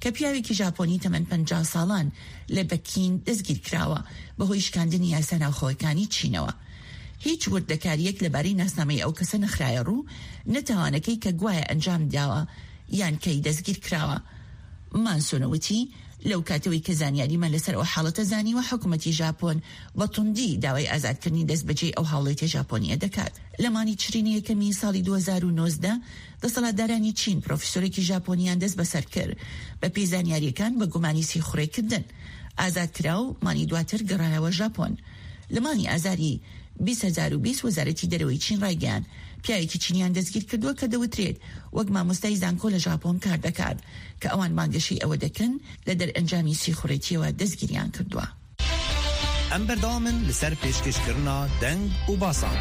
کە پیاوێکی ژاپۆنی تەمەن 50 ساڵان لە بەکین دەستگیر کراوە بەهۆی شکاندنی یاسا ناوخۆیەکانی چینەوە. هیچ وردەکاریەک لەبارەی ناسنامەی ئەو کەسە نەخرایە ڕوو، نەتەوانەکەی کە گوایە ئەنجام داوە یان کەی دەستگیر کراوە. مانسۆنەوتی لەو کاتەوەی کە زانیاریمان لەسەر ئەو حاڵەتە زانیوە حکوومەتی ژاپۆن بە توندی داوای ئازادکردنی دەست بەجێ ئەو هاوڵێتە ژاپۆنیە دەکات. لە مانی تشرینی یەکەمی ساڵی 2019 دەسەڵاتدارانی چین پرۆفیسۆرێکی ژاپۆنیان دەست بەسەر کرد بە پێی زانیاریەکان بە گومانی سیخوڕێکردن. ئازادکرا و مانی دواتر گەڕایەوە ژاپۆن. لە مانی ئازاری 2020 وەزارەتی دەرەوەی چین ڕایگەیاند پیاوێکی چینیان دەستگیر کردووە کە دەوترێت وەک مامۆستای زانکۆ لە ژاپۆن کار دەکات کە ئەوان مانگەشەی ئەوە دەکەن لە دەرئەنجامی سیخوڕێتیەوە دەستگیریان کردووە. ئەم بەردەوامن لەسەر پێشکەشکردنا دەنگ و باسان.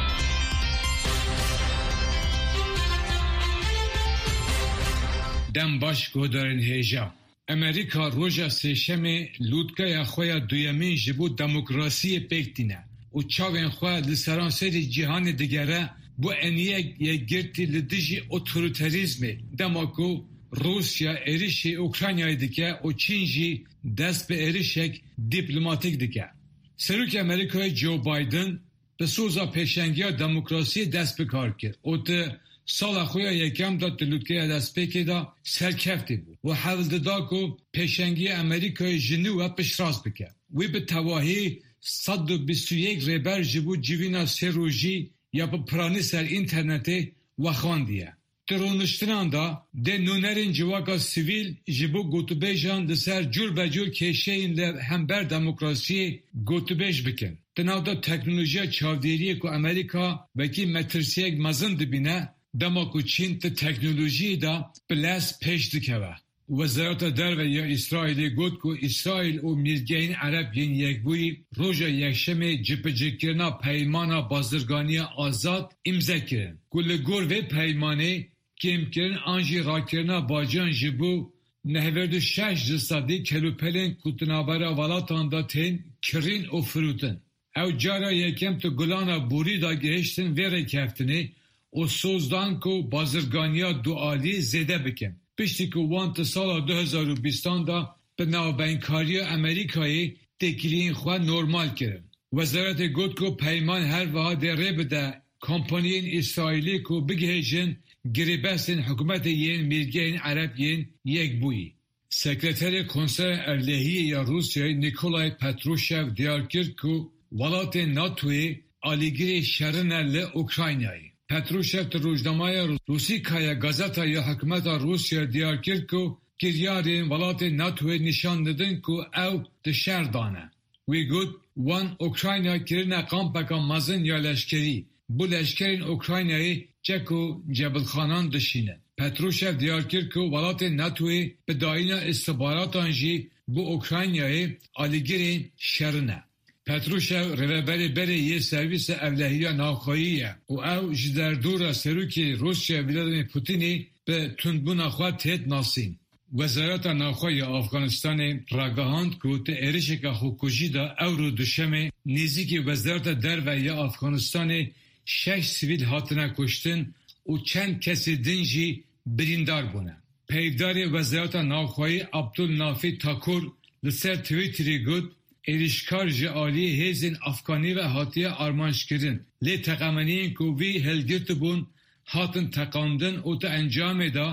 دەم باش گۆدارن هێژا. ئەمریکا ڕۆژە سێشەمێ لووتکەیە خۆیە دویەمین ji bo demokrasiyê pêk tîne û çavên xwe li seranserî cîhanê digere bu eniyek yekgirtî li dijî otoriterîzmê dema ku Rusya êrişê Ukraynayê dike û Çîn jî dest bi êrişek dîplomatîk dike. Serokê Amerîkayê Joe Biden bi soza pêşengiya demokrasiyê dest bi kar kir û ti sala xwe yekem da lûtkeya destpêkê da serkeftî bû û hewl dida ku pêşengiya Amerîkayê ji nû ve piştras bike. Wê bi tewahî 121 rêber ji bo civîna sê rojî ya bi piranî ser internetê wexandiye. Di rûniştinan da dê nûnerên civaka sivîl ji bo gotûbêjan li ser cûrbecûr kêşeyên li hember demokrasiyê gotûbêj bikin. Di nav da teknolojiya çavdêriyê ku Amerîka wekî metirsiyek mezin dibîne dema ku Çîn di teknolojiyê da bi les pêş dikeve. Wezareta Derve ya İsrailê got ku İsrail û Mirgehên Ereb yên yekbûyî roja yekşemê cipicikirina peymana bazirganiya azad imze kirin. Ku li gor vê peymanê kêmkirin an jî rakirina bajiyan ji bo 96% kelûpelên ku di navbera welatan da tên kirîn û firotin. Ew cara yekem tu gulana borî da gihiştin vê rêkeftinê û sozdan ku bazirganiya dualî zêde bikin. Piştî ku wan ti sala 2020 da bi navbenkariya Amerîkayê têkiliyên xwe normal kirin. Wezaretê got ku peyman her wiha dê rê bide kompaniyên İsrailî ku bigihêjin girêbestên hikûmetê yên Mirgehên Ereb yên yekbûyî. Sekreterê Konseya Erlehiyê ya Rusyayê Nikolay Patrushev diyar kir ku welatên NATOyê alîgirê şerin e li Ukraynayê. Patrushev di rojnamaya Rusîkaya gazeta ya hikûmeta Rusya diyar kir ku kiryarên welatên NATOyê nîşan didin ku ew di şer dane. Wê got wan Ukrayna kirine kampeka mezin ya leşkerî. Bu leşkerên Ukraynayê çek û cebilxanan dişînin. Patrushev diyar kir ku welatên NATOyê bi dayîna istihbaratan jî bu Ukraynayê alîgirên şerin e. Patrushev rêveberê berê yê servîsa evlehiya navxwayî ye û ew ji derdora serokê Rusya Vladimir Putinê bi tundbûna xwe têt nasîn. Wezareta Navxwe ya Afganistanê ragihand ku ti êrişeka xwekujî da ew rû duşemê nêzîkî Wezareta Derve ya Afganistanê 6 sivîl hatine kuştin û çend kesê din jî birîndar bûne. Peyvdarê Wezareta Navxweyî Abdulnafî Takur li ser Twitterê got êrişkar ji aliyê hêzên Afganî ve hatiye armanjkirin. Lê teqemeniyên ku vî hilgirtibûn hatin teqandin û ti encamê da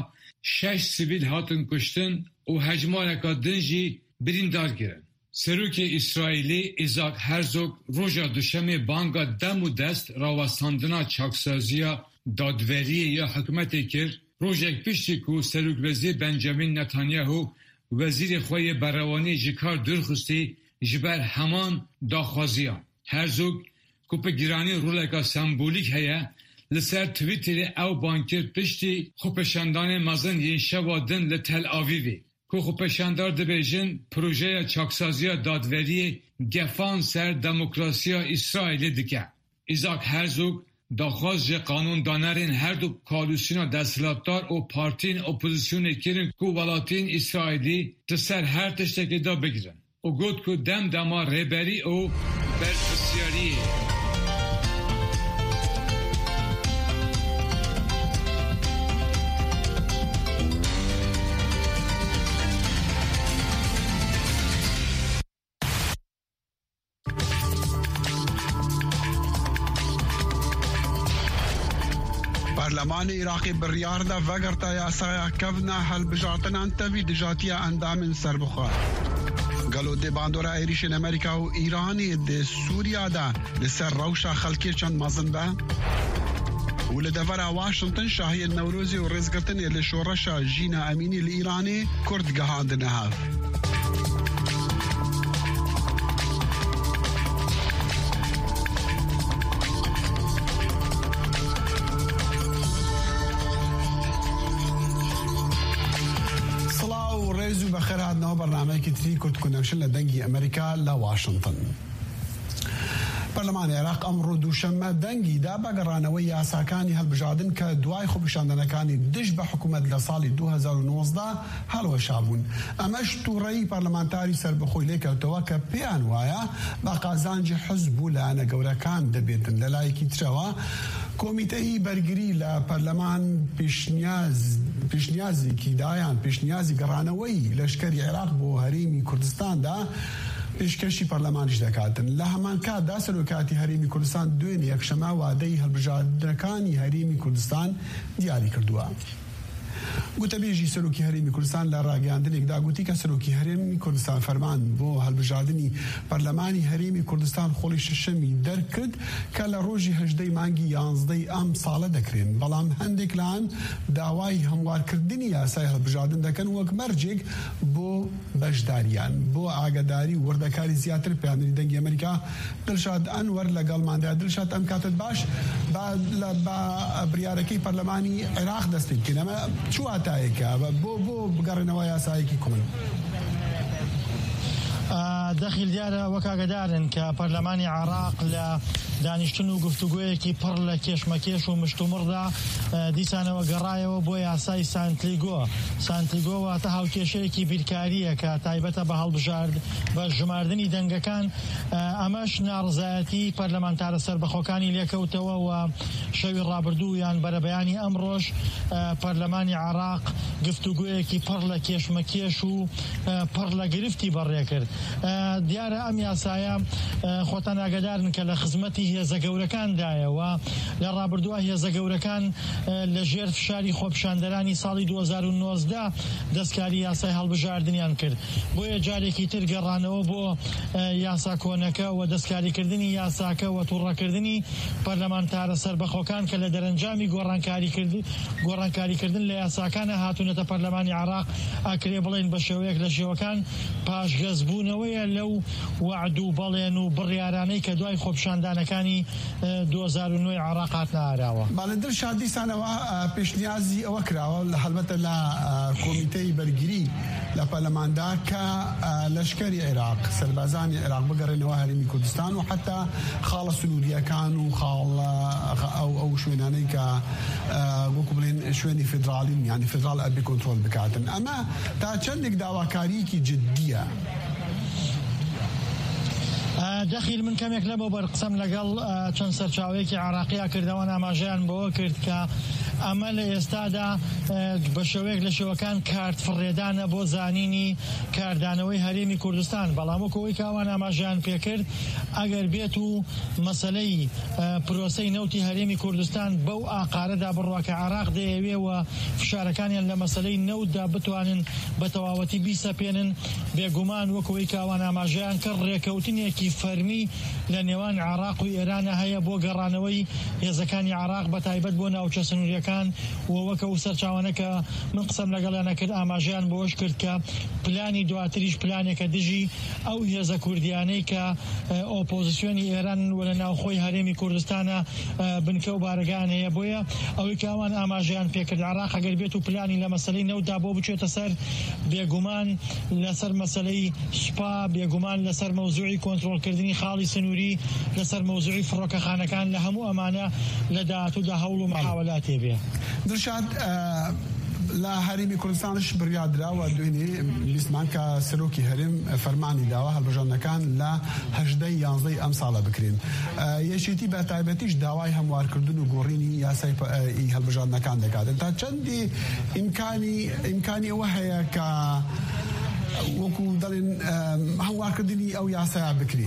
6 sivîl hatin kuştin û hecmareka din jî birîndar kirin. Serokê İsraîlî Isaac Herzog roja duşemê banga dem û dest rawestandina çaksaziya dadveriyê ya hikûmetê kir, rojek piştî ku Serokvezîr Benjamin Netanyahu wezîrê xwe yê berhewanî ji kar dûrxistî ji ber heman daxwaziyan. Herzog ku pe giranî roleka sembolîk heye li ser Twitterê ew bankir piştî xwepeşandanê mezin yên şeva din li Tel Avivê. Ku xwepeşandar dibêjin projeya çaksaziya dadveriyê gefan ser demokrasiya İsraîlê dike. Isaac Herzog daxwaz ji qanûndanerên her du koalîsyona desthilatdar û partiyên opozisyonê kirin ku welatên İsraîlî di ser her tiştekê da bigirin. O got ku dem dema rêberî û berpirsiyariyê. پارلمان عراقی بریارده وگرتا یاسایا کفنا هلبجارتن انتوی دجاتیا اندامن سربخار گلو دی باندورا ایریشن امریکا و ایرانی دی سوریا دا لسر روشا خلکی چند مازن با ولدفر واشنطن شاهي النوروزي ورزقتن اللي شورشا جينا أميني الإيراني كرد قهاند نهاف صلاة وريزو بخير هادنا برنامج كتري كرد كونكشن لدنجي أمريكا لواشنطن پەرلەمانی عێراق ئەمڕۆ دووشەممە دەنگی دا بە گەڕانەوەی یاساکانی هەڵبژاردن کە دوای خۆپیشاندنەکانی دژ بە حکوومەت لە ساڵی 2019 هەڵوەشا بوون. ئەمەش تووڕەیی پەرلەمانتاری سەربەخۆی لێکەوتەوە کە پێیان وایە بە قازانجی حزب و لایەنە گەورەکان دەبێتن. لەلایەکی ترەوە کۆمیتەی بەرگری لە پەرلەمان پێشنیازێکی دایان پێشنیازی گەڕانەوەی لەشکەری عێراق بۆ هەرێمی کوردستاندا پێشکەشی پەرلەمانیش دەکاتن. لە هەمان کاتدا سەرۆکاتی هەرێمی کوردستان دوێنێ یەکشەمە وادەی هەڵبژاردنەکانی هەرێمی کوردستان دیاری کردووە. گوتەبێژی سەرۆکی هەرێمی کوردستان لە ڕاگەیاندنێکدا گوتی کە سەرۆکی هەرێمی کوردستان فەرمان بۆ هەڵبژاردننی پەرلەمانی هەرێمی کوردستان خۆڵی شەشەمی دەرکرد کە لە ڕۆژی 18 مانگی 11 ئەم ساڵە دەکرێن. بەڵام هەندێک لایەن داوای هەموارکردنی یاسای هەڵبژاردن دەکەن وەک مەرجێک بۆ بەشداریان. بۆ ئاگاداری وردەکاری زیاتر پەیامەری دەنگی ئەمریکا دڵشاد ئەنوەر لەگەڵماندا. دڵشاد ئەم کاتت باش بە بریارەکەی پەرلەمانی عێراق دەست پێ بکەین. ئەمە چوو ئاتایەکە بۆ بگەڕێنەوە یاسایەکی کۆمن؟ دەخیل دیارە وەکاگەدارن کە پەرلەمانی عێراق لە دانیشتن و گفتوگویەکی پڕ لە کێشمەکێش و مشتومڕدا دیسانەوە گەڕایەوە بۆ یاسای سانتلیگۆ واتە هاوکێشەیەکی بیرکاریە کە تایبەتە بە هەڵبژارد بە ژماردنی دەنگەکان. ئەمەش ناڕزایەتی پەرلەمانتارە سەربەخۆکانی لێکەوتەوە و شەوی ڕابردوو یان بەرەبەیانی ئەمڕۆژ پەرلەمانی عێراق گفتوگویەکی پڕ لە کێشمەکێش و پڕ لە گرفتی بەڕێ کرد. دیارە ئەم یاسایە خۆتان ئاگادارن کە لە خزمەتی هێزە گەورەکاندایەوە لە ڕابردووە هێزە گەورەکان لە ژێر فشاری خۆپیشاندەرانی ساڵی 2019 دەستکاری یاسای هەڵبژاردنیان کرد. بۆیە جارێکی تر گەڕانەوە بۆ یاسا کۆنەکە و دەستکاریکردنی یاساکە و تووڕەکردنی پەرلەمانتارە سەربەخۆکان کە لە دەرەنجامی گۆڕانکاریکردن لە یاساکانە هاتوونەتە پەرلەمانی عێراق ئاکرێ بڵێن بە شێوەیەک لە شێوەکان پاشگەزبوونەوەیە لەو وعد و بەڵێن و بڕیارانەی کە دوای خۆپیشاندانەکانی 2009 عێراق هاتنە ئاراوە. باڵێ دڵشاد دیسانەوە پێشنیازی ئەوە کراوە هەڵبەتە لە کۆمیتەی بەرگری لە پەرلەماندا کە لەشکەری عێراق سەربازانی عێراق بگەڕێنەوە هەرێمی کوردستان و حتا خاڵە سنووریەکان و ئەو شوێنانەی کە وەکو بڵێن شوێنی فێدراڵین یانی فێدراڵ ئەبێ کۆنترۆل بکاتن. ئەمە تا چەندێک داواکاریەکی جددیە؟ دەخیل من کەمێک لەبەوە بەرقسەم لەگەڵ چەند سەرچاوەیەکی عێراقیە کردەوە ئاماژەیان بەوە کرد کە ئەمە لە ئێستادا بە شێوەیەک لە شێوەکان کارت فڕێدانە بۆ زانینی کاردانەوەی هەرێمی کوردستان. بەڵام وەکەوەی کاوان ئاماژەیان پێکرد ئەگەر بێت و مەسەلەی پرۆسەی نەوتی هەرێمی کوردستان بەو ئاقارەدا بڕوا کە عێراق دەیەوێەوە فشارەکانیان لە مەسەلەی نەوتدا بتوانن بە تەواوەتی بیسەپێنن، بێگومان وەکەوەی کاوان ئاماژەیان کە ڕێکەوتنێکی فەرمی لە نێوان عێراق و ئێرانە هەیە بۆ گەڕانەوەی هێزەکانی عێراق بە تایبەت بۆ ناوچە سنووریەکان و وەکە و سەرچاوانە کە من قسەم لەگەڵیانە کرد ئاماژەیان بۆش کرد کە پلانی دواتریش پلانێکە دژی ئەو هێزە کوردیانەی کە ئۆپۆزیسیۆنی ئێران و لە ناوخۆی هەرێمی کوردستانە بنکە و بارگان هەیە. بۆیە ئەوەی کاوان ئاماژەیان پێکرد عێراق ئەگەر بێت و پلانی لە مەسەلەی نەوتدا بۆ بچێتە سەر بێگومان لەسەر مەسەلەی سوپا، بێگومان لەسەر مەوزوعی کۆنترۆلکردنی خاڵی سنووری، لەسەر مەوزوعی فڕۆکەخانەکان لە هەموو ئەمانە لە داهاتوودا هەوڵ و محاولات هەبێ. دڵشاد لە هەرێمی کوردستانش بڕیادراوە دوێنێ بیستمان کە سەرۆکی هەرێم فەرمانی داوە هەڵبژاردنەکان لە 11 ئەم ساڵە بکرێن. یەکێتی بە تایبەتیش داوای هەموارکردن و گۆڕینی یاسای هەڵبژاردنەکان دەکاتن. تا چەندی ئیمکانی ئەوە هەیە کە وەکو دەڵێن هەموارکردنی ئەو یاسایە بکرێ؟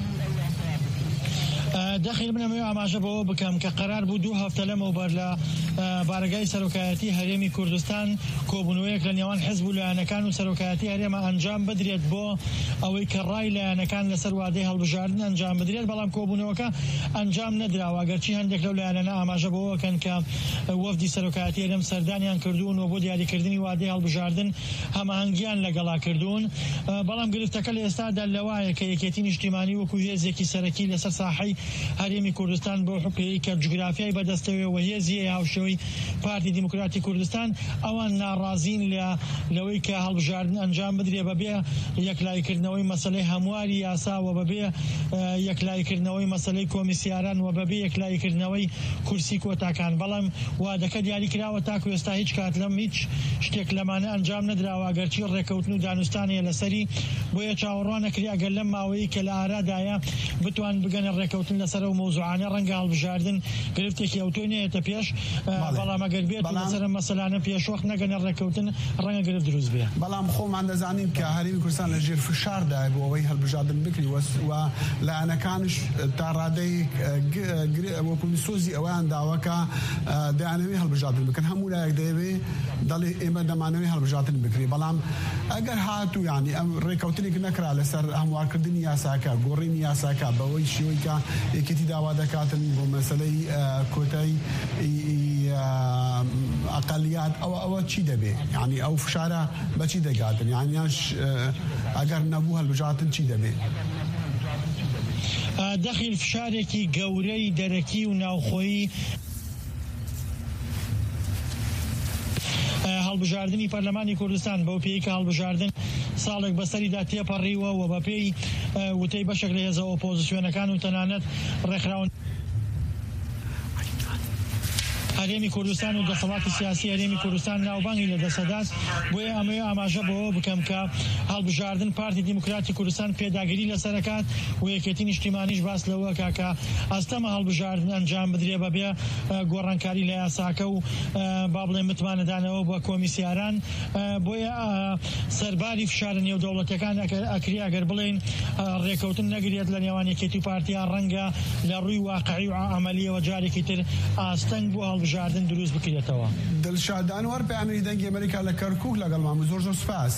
دەخیل منەمەوێ ئاماژە بەوە بکەم کە قەرار بوو 2 هەفتە لەمەوبەر لە بارگای سەرۆکایەتی هەرێمی کوردستان کۆبوونەوەیەک لە نێوان حیزب و لایەنەکان و سەرۆکایەتی هەرێمە ئەنجام بدرێت بۆ ئەوەی کە ڕای لایەنەکان لەسەر وادەی هەڵبژاردن ئەنجام بدرێت، بەڵام کۆبوونەوەکە ئەنجام نەدراوە. گەرچی هەندێک لەو لایەنە ئاماژە بەوەکەن کە وەفدی سەرۆکایەتی هەرێم سەردانیان کردوون و بۆ دیاریکردنی وادەی هەڵبژاردن هەماهەنگیان لەگەڵا کردوون، بەڵام گرفتەکە لە ئێستادا لەوایە کە یەکێتی نیشتیمانی وەکو هێزێکی سەرەکی لەسەر ساحەی هەرێمی کوردستان بۆ حکومەتی کە جوگرافیای بەدەستەوێ و هێزی هاوشێوەی پارتی دیموکراتی کوردستان ئەوان ناڕازین لەوەی کە هەڵبژاردن ئەنجام بدرێ بەبێ یەکلایکردنەوەی مەسەلەی هەمواری یاسا و بەبێ یەکلایکردنەوەی مەسەلەی کۆمیسیاران و بەبێ یەکلایکردنەوەی کورسی کۆتاکان. بەڵام وادەکە دیاری کراوە تاکو ئێستا هیچ کات لەم هیچ شتێک لەمانە ئەنجام نەدراوە، گەرچی ڕێکەوتن و دانوستانیە لەسەری، بۆیە چاوەڕوان نەکرێ ئەگەر لەم ماوەیە کە لە ئارادایە بتوان بگەنە ڕێکەوتن لەسەر و مۆزوعانە ڕەنگە هەڵبژاردن گرفتێکی ئەوتۆی نێتە پێش، بەڵام ئەگەر بێت لەسەر مەسەلانە پێشوەخت نەگەنە ڕێکەوتن ڕەنگە گرفت دروست بێ. بەڵام خۆمان دەزانین کە هەرێمی کوردستان لە ژێر فشاردای بۆ ئەوەی هەڵبژاردن بکری و لایەنەکانش تا ڕادەی وەکو سۆزی ئەویان داوەکە دەیانەوێ هەڵبژاردن بکەن، هەموو لایەک دەیەوێ دەڵێ ئێمە دەمانەوێ هەڵبژاردن بکری، بەڵام ئەگەر هاتوو یانی ئەم ڕێکەوتنێک نەکرا لەسەر هەموارکردنی یاساکە، گۆڕینی یاساکە بەوەی شێوەی کە یەکێتی داوا دەکاتن بۆ مەسەلەی کۆتایی ئەقەلیات ئەوە چی دەبێ؟ یعنی ئەو فشارە بەچی دەگاتن؟ یانیاش ئەگەر نەبوو هەڵبژاردن چی دەبێ؟ دەخیل فشارێکی گەورەی دەرەکی و ناوخۆیی هەڵبژاردننی پەرلەمانی کوردستان بەو پێی کە هەڵبژاردن ساڵێک بەسەریدا تێپەڕیوە و بەپێی وتەی بەشێک لە هێزە ئۆپۆزیسیۆنەکان و تەنانەت ڕێکخراون هەرێمی کوردستان و دەسەڵاتی سیاسی هەرێمی کوردستان ناوبانگی لە دەسەدات، بۆیە ئەمەیە ئاماژە بەوە بکەم کە هەڵبژاردن پارتی دیموکراتی کوردستان پێداگیری لەسەرەکات و یەکێتی نیشتیمانیش باس لەوە کاکە ئەستەمە هەڵبژاردن ئەنجام بدرێ بەبێ گۆڕانکاری لە یاساکە و با بڵێ متمانەدانەوە بە کۆمیسیاران، بۆیە سەرباری فشارە نێودەوڵەتیەکان ئەکری ئەگەر بڵێن ڕێکەوتن نەگرێت لە نێوان یەکێتی و پارتیان ڕەنگە لە ڕووی واقعی و عەمەلیەوە جارێکی تر ئاستەنگ بۆ هەڵبژاردن دروست بکرێتەوە. دڵشاد ئەنوەر پەیامەری دەنگی ئەمریکا لە کەرکووک لەگەڵمان بوو. زۆر سوپاس.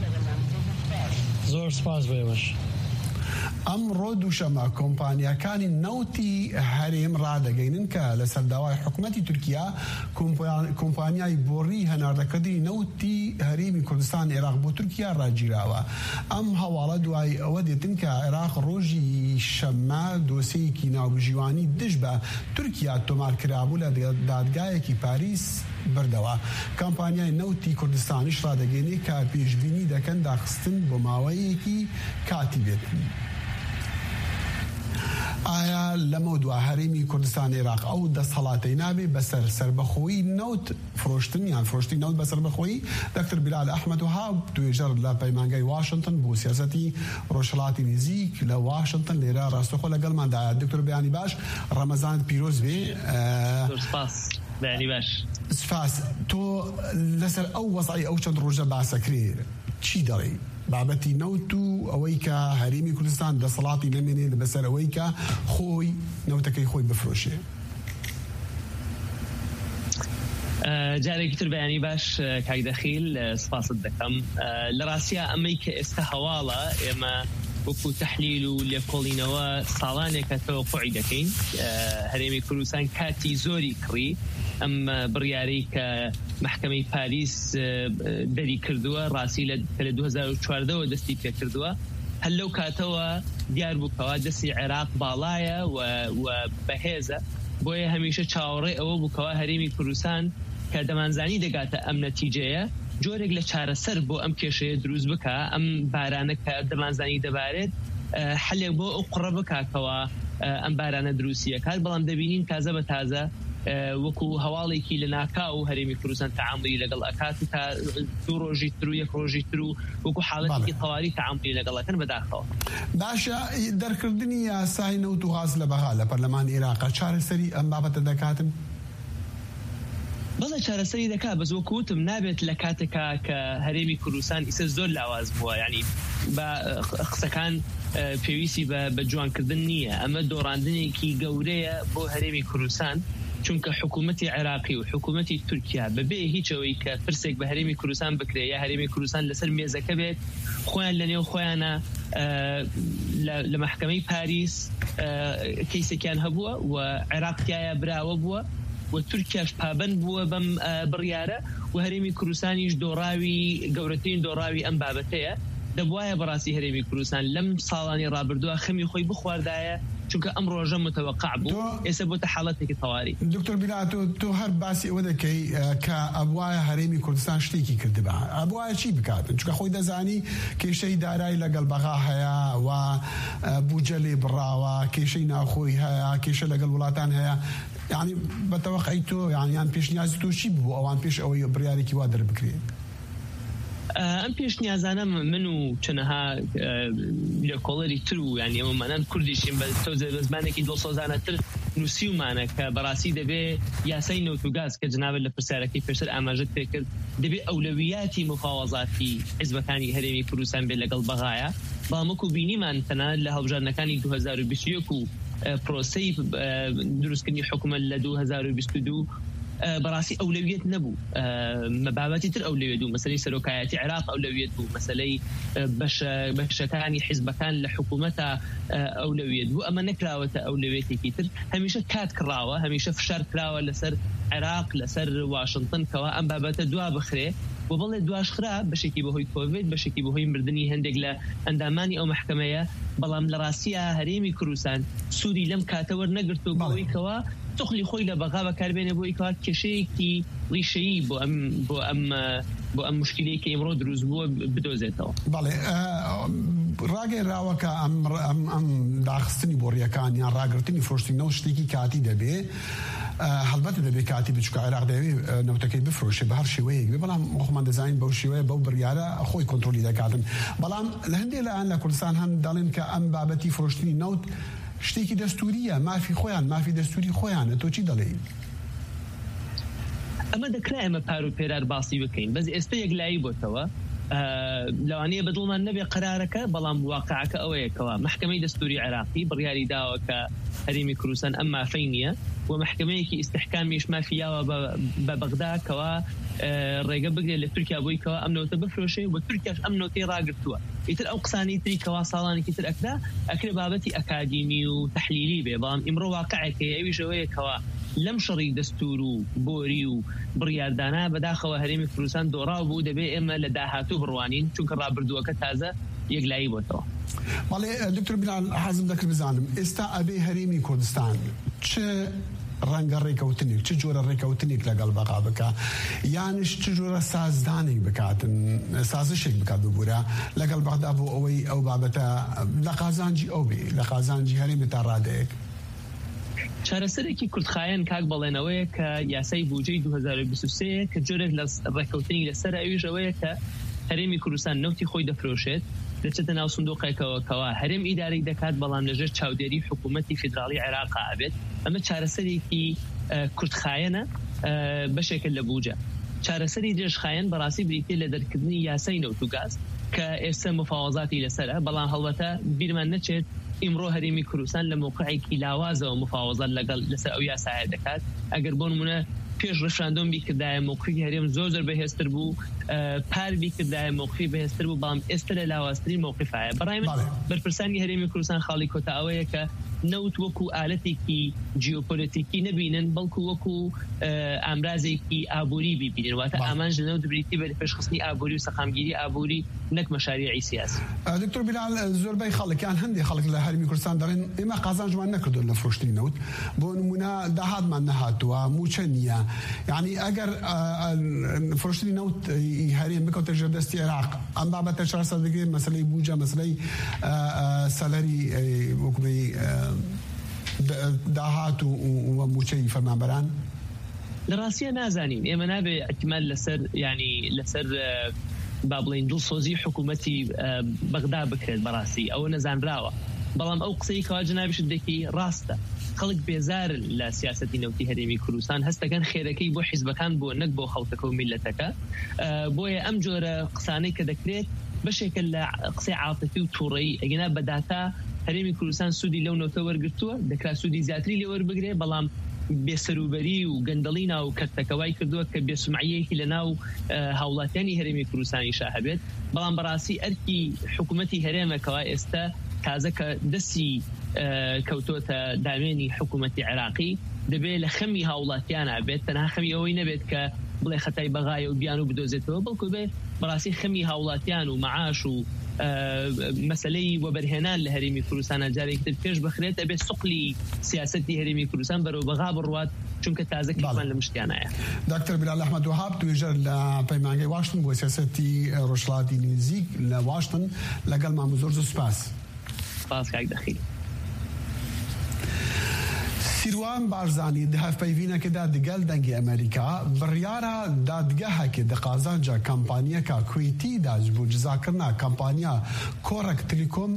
زۆر سوپاس بۆیەوەش. ئەمڕۆ دووشەمە کۆمپانیاکانی نەوتی هەرێم ڕادەگەینن کە لە سەرداوای حکوومەتی تورکیا کۆمپانیای بۆڕی هەناردەکردنی نەوتی هەرێمی کوردستان عێراق بۆ تورکیا ڕاگیراوە. ئەم هەواڵە دوای ئەوە دێتن کە عێراق ڕۆژی شەممە دۆسەیەکی ناوبژیوانی دژ بە تورکیا تۆمارکرابوو لە دادگایەکی پاریس بردەوە. کۆمپانیای نەوتی کوردستانیش ڕادەگەینێ کە پێشبینی دەکەن داخستن بۆ ماوەیەکی کاتی بێتن. ئایا لەمە دوا هەرێمی کوردستان عێراق ئەو دەسەڵاتەی نابێ بەسەر سربەخۆیی نەوت فرۆشتن یان فرۆشتی نەوت بەسەر بەخۆیی؟ دکتۆر بلال ئەحمەد وهاب توێژەر لە پەیمانگای واشنگتن بۆ سیاسەتی ڕۆژهەڵاتی نزیک لە واشنگتن لێرە ڕاستەخۆ لەگەڵماندایە. دکتۆر بەیانی باش، ڕەمەزانت پیرۆز بێ. سپاس بەیانی باش. سپاس. تۆ لەسەر ئەو وەزعی ئەو چەند ڕۆژە باسەکرێ چی دەڵێ بابەتی نەوت و ئەوەی کە هەرێمی کوردستان دەسەڵاتی نەمێنێت بەسەر ئەوەی کە خۆی نەوتەکەی خۆی بفرۆشێ؟ جارێکی تر بەیانی باش کاک دەخیل، سپاست دەکەم. لە ڕاستیە ئەمەی کە ئێستا هەواڵە ئێمە وەکو تەحلیل و لێکۆڵینەوە ساڵانێکە تەوەقوعی دەکەین. هەرێمی کوردستان کاتی زۆری کڕی ئەم بڕیارەی کە محکەمەی پاریس دەری کردووە، ڕاستی لە 2014 دەستی پێ کردووە. هەر لەو کاتەوە دیار بووکەوە دەستی عێراق باڵایە و بەهێزە، بۆیە هەمیشە چاوەڕێ ئەوە بووکەوە هەرێمی کوردستان کە دەمانزانی دەگاتە ئەم نەتیجەیە جۆرێک لە چارەسەر بۆ ئەم کێشەیە دروست بکە، ئەم بارانە کە دەمانزانی دەبارێت حەلێک بۆ ئەو قڕە بکاتەوە ئەم بارانە دروستیە کات. بەڵام دەبینین تازە بە تازە وەکو هەواڵێکی لە ناکاو و هەرێمی کوردستان تەعاملی لەگەڵ ئەکات و تا 2 ڕۆژی تر و 1 ڕۆژی تر و وەکو حاڵەتی تەواوی تەعاملی لەگەڵەکەن بەداخەوە. باشە، دەرکردنی یاسای نەوت و غاز لە بەها لە پەرلەمانی عێراق چارەسەری ئەم بابەتە دەکاتن؟ بەڵێ چارەسەری دەکات، بەس وەکوتم نابێت لە کاتێکا کە هەرێمی کوردستان ئیسە زۆر لاواز بووە، یعنی بە قسەکان پێویستی بە جوانکردن نییە. ئەمە دۆڕاندنێکی گەورەیە بۆ هەرێمی کوردستان چونکە حکوومەتی عێراقی و حکوومەتی تورکیا بەبێ هیچەوەی کە پرسێک بە هەرێمی کوردستان بکرێ یا هەرێمی کوردستان لەسەر مێزەکە بێت خۆیان لەنێو خۆیانە لە محکەمەی پاریس کەیسێکیان هەبووە و عێراقیایە براوە بووە و تورکیاش پابند بووە بەم بڕیارە و هەرێمی کوردستانیش دۆڕاوی گەورەترین دۆڕاوی ئەم بابەتەیە دەبوایە بەڕاستی هەرێمی کوردستان لەم ساڵانی ڕابردووە خەمی خۆی بخواردایە چونکە ئەم ڕۆژە متوقع بوو ئێستا بۆتە حاڵەتێکی تەواوی. دکتۆر بیلات تۆ هەر باسی ئەوە دەکەی کە ئەبوایە هەرێمی کوردستان شتێکی کردبا ئەبوایە چی بکاتن چونکە خۆی دەزانی کێشەی دارایی لەگەڵ بەغا هەیە و بوجە لێ بڕاوە کێشەی ناوخۆی هەیە کێشە لەگەڵ وڵاتان هەیە یعنی بەتەوەقعی تۆ یان پێشنیازی تۆ چی بوو ئەوان پێش ئەوەی بڕیارێکی وا دەربکرێت؟ ئەم پێشنیازانە من و چەنەها لێکۆڵەری تر و یعنی ئەومانان کوردیشین بە تۆزێ بە زمانێکی دڵسۆزانەتر نووسیومانە کە بەڕاستی دەبێ یاسای نەوت و گاز کە جنابێت لە پرسیارەکەی پێشتر ئاماژەت پێکرد دەبێ ئەولەویاتی مفاوەزاتی حیزبەکانی هەرێمی کوردستان بێت لەگەڵ بەغایە بەڵام وەکو بینیمان تەنانەت لە هەڵبژاردنەکانی 2021 و پرۆسەی دروستکردنی حکومەت لە 2022 بەڕاستی ئەولەویەت نەبوو بابەتی تر ئەولەویەت بوو مەسەلەی سەرۆکایەتی عێراق ئەولەویەت بوو مەسەلەی بەشەکانی حیزبەکان لە حکوومەتە ئەولەویەت بوو ئەمە نەکراوەتە ئەولەویەتێکی تر هەمیشە کات کراوە هەمیشە فشار کراوە لەسەر عێراق لەسەر واشنگتن کەوا ئەم بابەتە دوا بخرێ و بەڵێ دواش خرا بەشێکی بەهۆی کۆڤید بەشێکی بەهۆی مردنی هەندێک لە ئەندامانی ئەو محکەمەیە بەڵام لە ڕاستیە هەرێمی کوردستان سوودی لەم کاتەوە نەگرت و بەوەی کەوا تخلی خۆی لە بەغا بەکاربێنێ بۆی کار کێشەیەکی ڕیشەیی بۆ ئەم مشکلەی کە ئێمڕۆ دروست بووە بدۆزێتەوە. بەڵێ ڕاگەیراوە کە ئەم داخستنی بۆڕیەکانیان ڕاگررتنی فرۆشتنەوە شتێکی کاتی دەبێ هەڵبەت دەبێ کاتی بچکە عێراق دەوێ نەوتەکەی بفرۆشێ بە هەر شێوەیەک بێ بەڵام خۆمان دەزانین بەو شێوەیە بەو بڕیارە خۆی کۆنتڕۆلی دەکاتن بەڵام لە هەندێک لایەن لە کوردستان هەم دەڵێن کە ئەم بابەتی فرۆشتنی نەوت شتێکی دەستوریە مافی خۆیان مافی دەستوری خۆیانە تۆ چی دەڵێ؟ ئەمە دەکرا ئێمە پار و پێرار باسی بکەین بەس ئێستا یەکلایی بۆتەوە لەوانەیە بەدڵمان نەبێ قرارەکە بەڵام واقعەکە ئەوەیەکەوە محکەمەی دەستوری عێراقی بڕیاری داوە کە هەرێمی کوردستان ئەم مافەی نییە و محکەمەیەکی ئیستحکامیش مافیاوە بە بەغدا کەوا ڕێگە بگرێت لە تورکیا بۆی کەوا ئەم نەوتە بفرۆشێ و تورکیاش ئەم نەوتەی ڕاگرتووە ئیتر ئەو قسانی تری کەوا ساڵانێکی تر ئەکرێ بابەتی ئەکادیمی و تەحلیلی بێ بەڵام ئیمڕۆ واقعەکەی ئەویش ئەوەیەکەوە لەم شەڕی دەستور و بۆری و بڕیاردانە بەداخەوە هەرێمی کوردستان دۆڕاو بوو دەبێ ئێمە لە داهاتوو بڕوانین چونکە ڕابردووەکە تازە یەکلایی بۆتەوە. بەڵێ دکتۆر بلال حەزم دەکرد بزانم ئێستا ئەبێ هەرێمی کوردستان چ ڕەنگە ڕێکەوتنێک چ جۆرە ڕێکەوتنێک لەگەڵ بەغا بکە یانش چ جۆرە سازدانێک بکاتن سازشێک بکات ببوورە لەگەڵ بەغدا بۆ ئەوەی ئەو بابەتە لە قازانجی ئەو بێ لە قازانجی هەرێمی تا ڕادەیەک چارەسەرێکی کوردخایەن کاک بەڵێنەوەیە کە یاسای بودجەی 2023 کە جۆرێک لە ڕێکەوتنی لەسەر ئەویژەوەیە کە هەرێمی کوردستان نەوتی خۆی دەفرۆشێت دەچێتە ناو سندوقێکەوە کەوا هەرێم ئیدارەی دەکات بەڵام لەژێر چاودێری حکوومەتی فیدراڵی عێراقا ئەبێت ئەمە چارەسەرێکی کوردخایەنە بەشێکە لە بودجە چارەسەری درێژخایەن بەڕاستی بریتێ لە دەرکردنی یاسای نەوت و گاز کە ئێستا مفاوەزاتی لەسەرە بەڵام هەڵبەتە بیرمان نەچێت ئیمڕۆ هەرێمی کوردستان لە موقعێکی لاوازەوە مفاوەزات لەگەڵ لەسەر ئەو یاسایە دەکات ئەگەر بۆ نمونە پێش ڕەشاندۆم بیکردایە موقعی هەرێم زۆر بەهێزتر بوو پار بیکردایە موقعی بەهێزتر بوو بەڵام ئێستا لە لاوازترین موقعایە بەڕای من بەرپرسانی هەرێمی کوردستان خاڵی کۆتا ئەوەیە کە نەوت وەکو ئالەتێکی جیۆپۆلیتیکی نەبینن بەڵکو وەکو ئامرازێکی ئابووری ببینن واتە ئامانج لە نەوت بریتی بە پێشخستنی ئابووری و سەقامگیری ئابووری نەک مەشاریعی سیاسی. دکتۆر بلال زۆربەی خەڵکیان هەندێک خەڵک لە هەرێمی کوردستان دەڵێن ئێمە قازانجمان نەکردو لە فرۆشتنی نەوت بۆ نمونە داهاتمان نەهاتووە موچە نییە یعنی ئەگەر فرۆشتنی نەوت هەرێم بکەوتە ژێر دەستی عێراق ئەم بابەتە چارەسەر دەگرێت مەسەلەی بوجە مەسەلەی سەلەری وەکوبەی داهات و موچەی فەرمانبەران لە ڕاستیە نازانین ئێمە نابێ احتیمال لەسەر ینی لەسەر با بڵین دڵسۆزی حکوومەتی بەغدا بکرێت بەڕاستی ئەوە نەزانراوە بەڵام ئەو قسەی کەوا جنابیشت دەکی ڕاستە خەڵک بێزارن لە سیاسەتی نەوتی هەرێمی کوردستان هەستەکەن خێرەکەی بۆ حیزبەکان بۆ نەک بۆ خەڵکەکە و میلەتەکە بۆیە ئەم جۆرە قسانەی کە دەکرێت بەشێکە لە قسەی عاتفی و تووڕەیی ئەگەنا بەداتا هەرێمی کوردستان سوودی لەو نەوتە وەرگرتووە دەکرا سوودی زیاتری لێ وەربگرێ بەڵام بێسەروبەری و گەندەڵینا و کەرتەکەوای کردووە کە بێسمعیەکی لەناو هاوڵاتیانی هەرێمی کوردستانی هەبێت بەڵام بەڕاستی ئەرکی حکوومەتی هەرێمەکەوە ئێستا تازە کە دەستی کەوتۆتە دامێنی حکوومەتی عێراقی دەبێت لە خەمی هاوڵاتیانە بێت تەنها خەمی ئەوەی نەبێت کە بڵێ خەتای بەغایە و بیان و بدۆزێتەوە بەڵکو بێ بەڕاستی خەمی هاوڵاتیان و معاش و مەسلەی وەبەرهێنان لە هەرێمی کوردستانە جارێکتر پێش بخرێت ئەبێ سوقلی سیاسەتی هەرێمی کوردستان بەرەو بەغا بڕوات چونکە تازە کەمان لە مشتیانایە. دکتۆر بلال ئەحمەد وهاب توێژەر لە پەیمانگەی واشنتن بۆ سیاسەتی ڕۆژهەڵاتی نزیک لە واشنتن لەگەڵمان زۆر سوپاس. سپاس کاک دەخیل. سیروان بارزانی دهفپەیڤینەکەدا دەگەل دەنگی ئەمریکا بڕیارە دادگەهەکێ دەقازانجا کامپانیەکە کوێتیدا ji بۆ جزاکردنا کامپانیا کۆڕەک تلیکۆم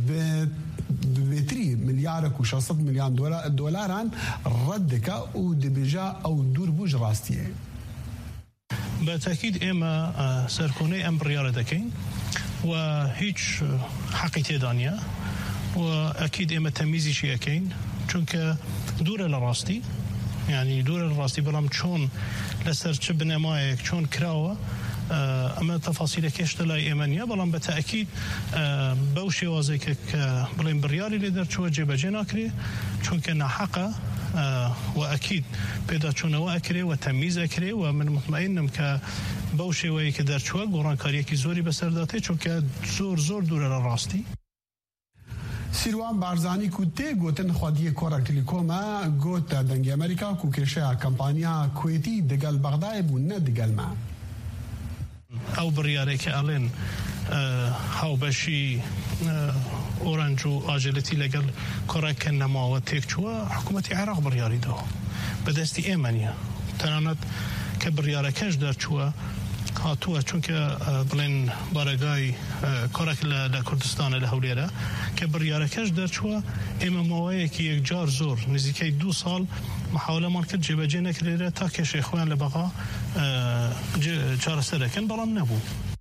بێتری ملیارێک و 600 ملیۆن دۆلاران ڕەت دەکا و دەبێژە ئەو دوور بووژ ڕاستیە. بەتاکید ئێمە سەرکۆنەی ئەم بڕیارە دەکەین و هیچ حەقی تێدا نیە و ئەکید ئێمە تەمیزیشی ئەکەین چونکە دوورە لە ڕاستی یعنی دوورە لە ڕاستی بەڵام چۆن لەسەر چ بنەمایەک چۆن کراوە ئەمە تەفاسیلەکەشتە لای ئێمە نیە بەڵام بە تەئەکید بەو شێوازێکە کە بڵێن بڕیاری لێ دەرچووە جێبەجێ ناکرێ چونکە ناحەقە و ئەکید پێداچوونەوە ئەکرێ و تەمیز ئەکرێ و من مطمئنم کە بەو شێوەیە کە دەرچووە گۆڕانکاریەکی زۆری بەسەرداتێ چونکە زۆر دوورە لە ڕاستی. سیروان بارزانی کو تێ گوتن خودیە کۆڕەک تلیکۆمە گوتە دەنگی ئەمریکا و کێشەیە کەمپانیا کوێتی دەگەل بەغدای بوو نە دەگەلمە. ئەو بڕیارێکە ئەڵێن هاوبەشی ئۆرەنج و ئاژێلەتی لەگەڵ کۆڕێککە نەماوە تێکچووە حکوومەتی عێراق بڕیاریدەوە بەدەستی ئێمە نیە تەنانەت کە بڕیارەکەش دەرچووە هاتووە چونکە بڵێن بارەگای کۆڕێک لە کوردستانە لە هەولێرە کە بڕیارەکەش دەرچووە ئێمە ماوەیەکی یەکجار زۆر نزیکەی 2 ساڵ محاولەمان کرد جێبەجێ نەکرێرە تا کێشەی خۆیان لە بەغا چارەسەرەکەن بەڵام نەبوو.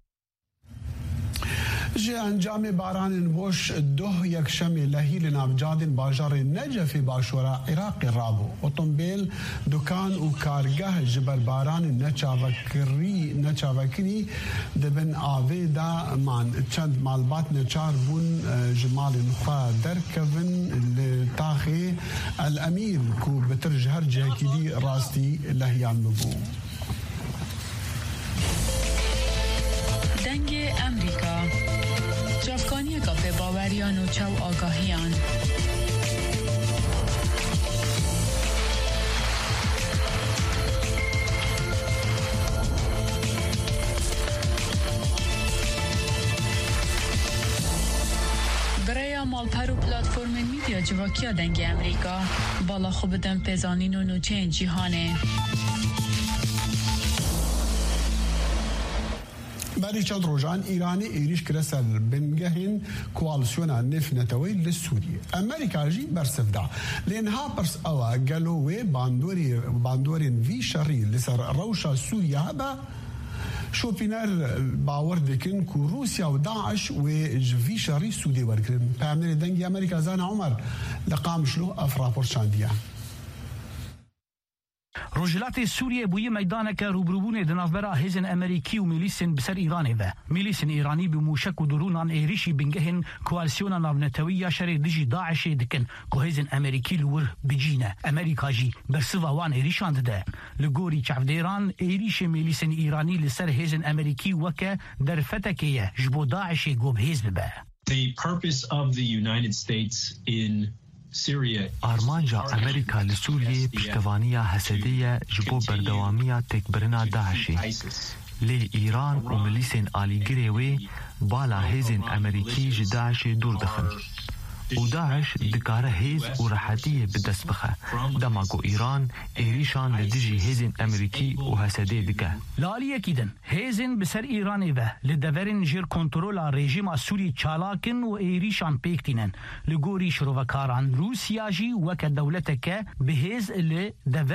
ji encamê baranên boş doh yekşemê lehî li navcadên bajarê Necefê başûra Iraqê rabû. Otomobîl, dukan û kargeh ji ber baranên neçavekirî dibin avê de man. Çend malbat neçar bûn ji malên xwe derkevin li taxê El Emîr ku bitir ji her cihekî dî rastî lehiyan bibû. دنگ امریکا جافکانی گپ باوریان و چو آگاهیان برای مالپر و پلاتفورم میدیا جواکیا دنگ امریکا بالا خوب دم پزانین و نوچه جیهانه بەری چەند ڕۆژان ئیرانی ئێریش کرە سەر بنگەهێن کوالسیۆنا نێفنەتەوەی لە سووریە. ئەمریکاژی بەرسفدا لێنها پرس ئەوە گەلۆوێ باندۆرێن ڤی شەڕی لەسەر ڕەوشە سووریا هەبە شۆپینەر باوەڕ دەکەن و رووسیا و داعش وێ ji vî şerî Sûdê werkirin. Peyamnerê dengê Amerîka Zana Umer li Qamişlo ev rapor şandiye. روجلاتی سوریه بوی میدان که روبروبونه دنافبرا هزن امریکی و میلیسن بسر ایرانه و میلیسن ایرانی به موشک و درونان ایریشی بنگهن کوالسیون ناونتوی یا شر دجی داعش دکن که هزن امریکی لور بجینه امریکاجی برسوا وان ایریشان ده لگوری چفدیران ایریش میلیسن ایرانی لسر هزن امریکی وکه در فتکیه جبو داعش گوب هزب به. The purpose of the United States in آرمانجا امریکا لسوریه پشتوانیا حسدیه جبو بردوامیا تکبرنا داعشی لی ایران و ملیسین آلیگری وی بالا هیزین امریکی جداعش دور دخن و داعش دکاره هیز و راحتیه بدست بخه دماغو ایران ایریشان لدجی هیزین امریکی و حسدی دکه لالیه کیدن هیزین بسر ایرانی و لدورین جیر کنترولا رژیم سوری چالاکن و ایریشان پیکتینن لگوری شروکاران روسیاجی وک دولتکه به هیز لدوری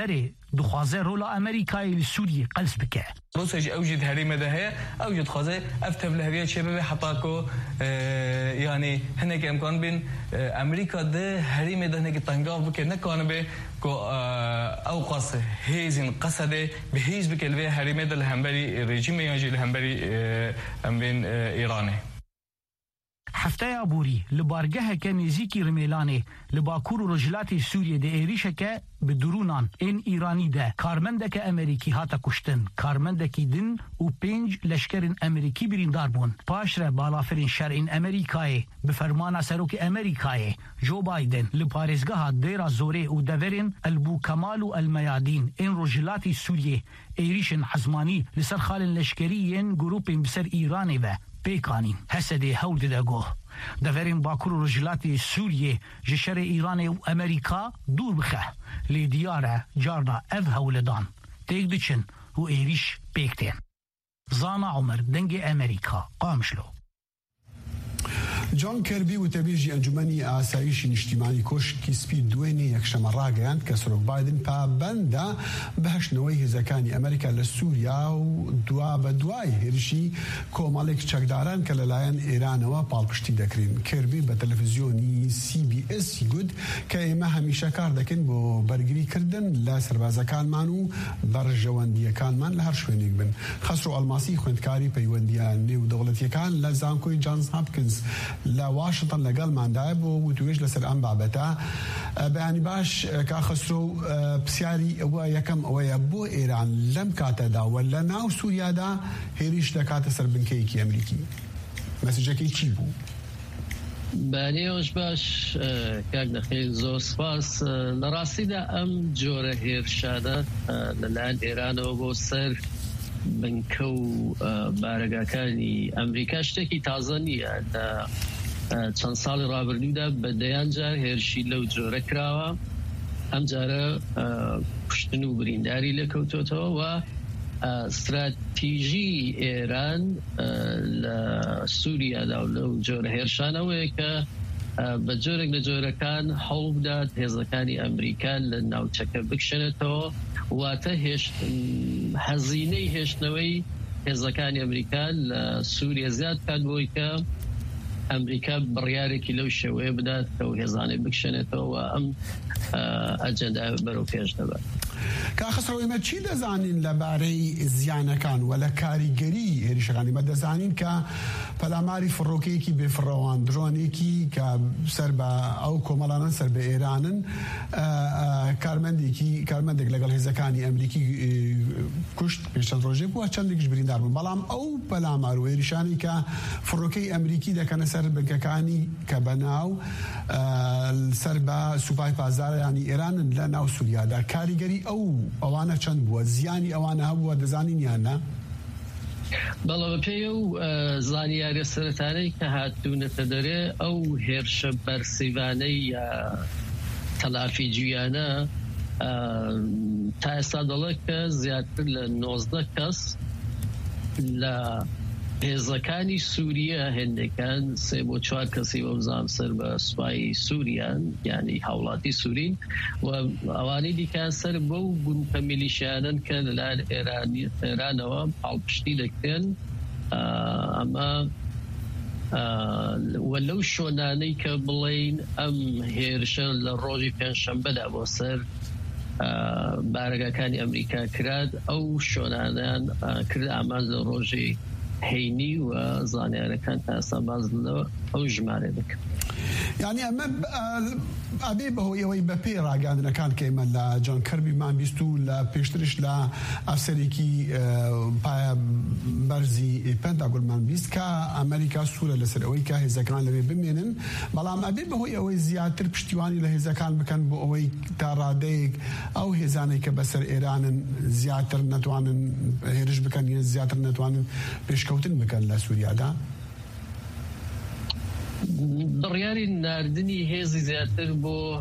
دخوازه رولا أمريكا لسوريا قلس بك روسيا أوجد هريمة دهية أوجد خازة أفتح لهرية شباب حطاكو يعني هناك إمكان بين أمريكا ده هريمة ده هناك تنقاف بك نكون به كو أو قص هيزن قصده بهيز بك البيه هريمة ده الهمبري رجيم يجي الهمبري أمين إيراني هفته بوری لبارگه که نزیکی رمیلانه لباکور و رجلات سوریه ده ایریشه که به درونان این ایرانی ده کارمنده که امریکی هاتا کشتن کارمنده که دن و 5 لشکرین امریکی بریندار بون پاش ره بالافرین شرعین امریکای به فرمان سروک امریکای جو بایدن لپارزگاه دیرا زوره و دورین البو کمال و المیادین این رجلات سوریه ایریشن حزمانی لسر خال لشکریین گروپین بسر ایرانی و پیکانی حسدی هول دگو دورین باکور رجلات سوریه جشر ایران و امریکا دور بخه لی دیاره جارنا اف هولدان تیک دچن و ایریش پیکتین زانا عمر دنگ امریکا قامشلو جان كيربي وتبيجي أنجمني آسايشي اجتماعي كوشكي سبيد دويني يكشم الراقيان كسروك بايدن بابندا بهش نويه زكاني أمريكا لسوريا ودوا بدواي هرشي كومالك چكداران كلالايان إيران وبالبشتي دكرين كيربي بتلفزيوني CBS يقول كايما هميشا كار دكين بو برگري كردن لا سربازا كان مانو برجواندية كان مان لهر شوينيك بن خسرو الماسي خوندكاري بيواندية نيو دولتي كان لزانكوي جانز هابكنز لا واشنطن لقال ماندايب وتويج لسر أنبع بتا بيعني باش كاخسرو بسياري ويكم ويبو إيران لم كاتدا ولا ناو سوريا دا هيريش لكاتا سر بنكيكي أمريكي مسجكي تشيبو بانيوش باش كاك دخيل زور سپاس لراسي دا أم جورة هيرشادة للان إيران وبو سر بنكو بارگاکانی ئەمریکا شتێکی تازە نییە چەند ساڵی ڕابردوودا بەدەیان جار هێرشی لەو جۆرە کراوە ئەم جارە کوشتن و برینداری لەکەوتۆتەوە و استراتیژی ئێران لە سووریادا و لەو جۆرە هێرشانەوەیە کە بە جۆرێک لە جۆرەکان هەوڵ بدات هێزەکانی ئەمریکا لە ناوچەکە بکشێنێتەوە واتە هەزینەی هێشتنەوەی هێزەکانی ئەمریکا لە سووریا زیاد کات بۆی کە ئەمریکا بڕیارێکی لەو شێوەیە بدات کە هێزانەی بکشێنێتەوە و ئەم ئەجەندا بەرەو پێش دەبات. كاخسروا إما تشي دزانين لباري زيانة كان ولا كاريجري هريشغاني ما دزانين كفلاماري فروكيكي بفروان درونيكي كسربا أو كومالانا سربا إيران كارمندك لقال هزكاني أمريكي كشت بيشتن روجيك وهاتشان لكش برين داربون بلام أو بلامارو هريشاني كفروكي أمريكي دا كان سربا كاني كبناو سربا سوباي بازار يعني إيران لناو سوريا دا كاريجري أو أوانا چند بوا زياني أوانا هبوا دزانين يانا بەڵێ بەپێی و زانیاری سەرەتانەی کە هاتوونەتە دەرێ ئەو هێرشە بەرسیوانەی یا تەلافی جویانە تا ئێستا دەڵێ کە زیاتر لە 19 کەس لە هێزەکانی سووریا هێندەکان 3 بۆ 4 کەسی وەبزان سەر بە سوپای سووریان یعنی هاوڵاتی سوورین و ئەوانەی دیکان سەر بەو گروپە میلیشیانن کە لەلایەن ئێرانەوە پاڵپشتی دەکرێن ئەمە وەلەو شۆنانەی کە بڵێین ئەم هێرشە لە ڕۆژی پێنجشەمبەدا بۆ سەر بارگاکانی ئەمریکا کراد ئەو شۆنانیان کرد ئاماژ لە ڕۆژی هەینی و زانیارەکان تا ئێستا باز ئەو ژمارە دەکەن. يعني أما أبي بهو يوي ببي راجعنا كان كيما لا جون كيربي ما بيستو لا بيشتريش لا أفسريكي بايا برزي بنتاغون ما بيست كا أمريكا سورة لسروي كا هذا كان لبي بمينن بلام أبي بهو يوي زيادة بشتواني لهذا كان بكن بوي تاراديك أو هزاني كبسر إيران زيادة نتوانن هرج بكن زيادة نتوانن بيشكوتن بكن لا سوريا دا بڕیاری ناردنی هێزی زیاتر بۆ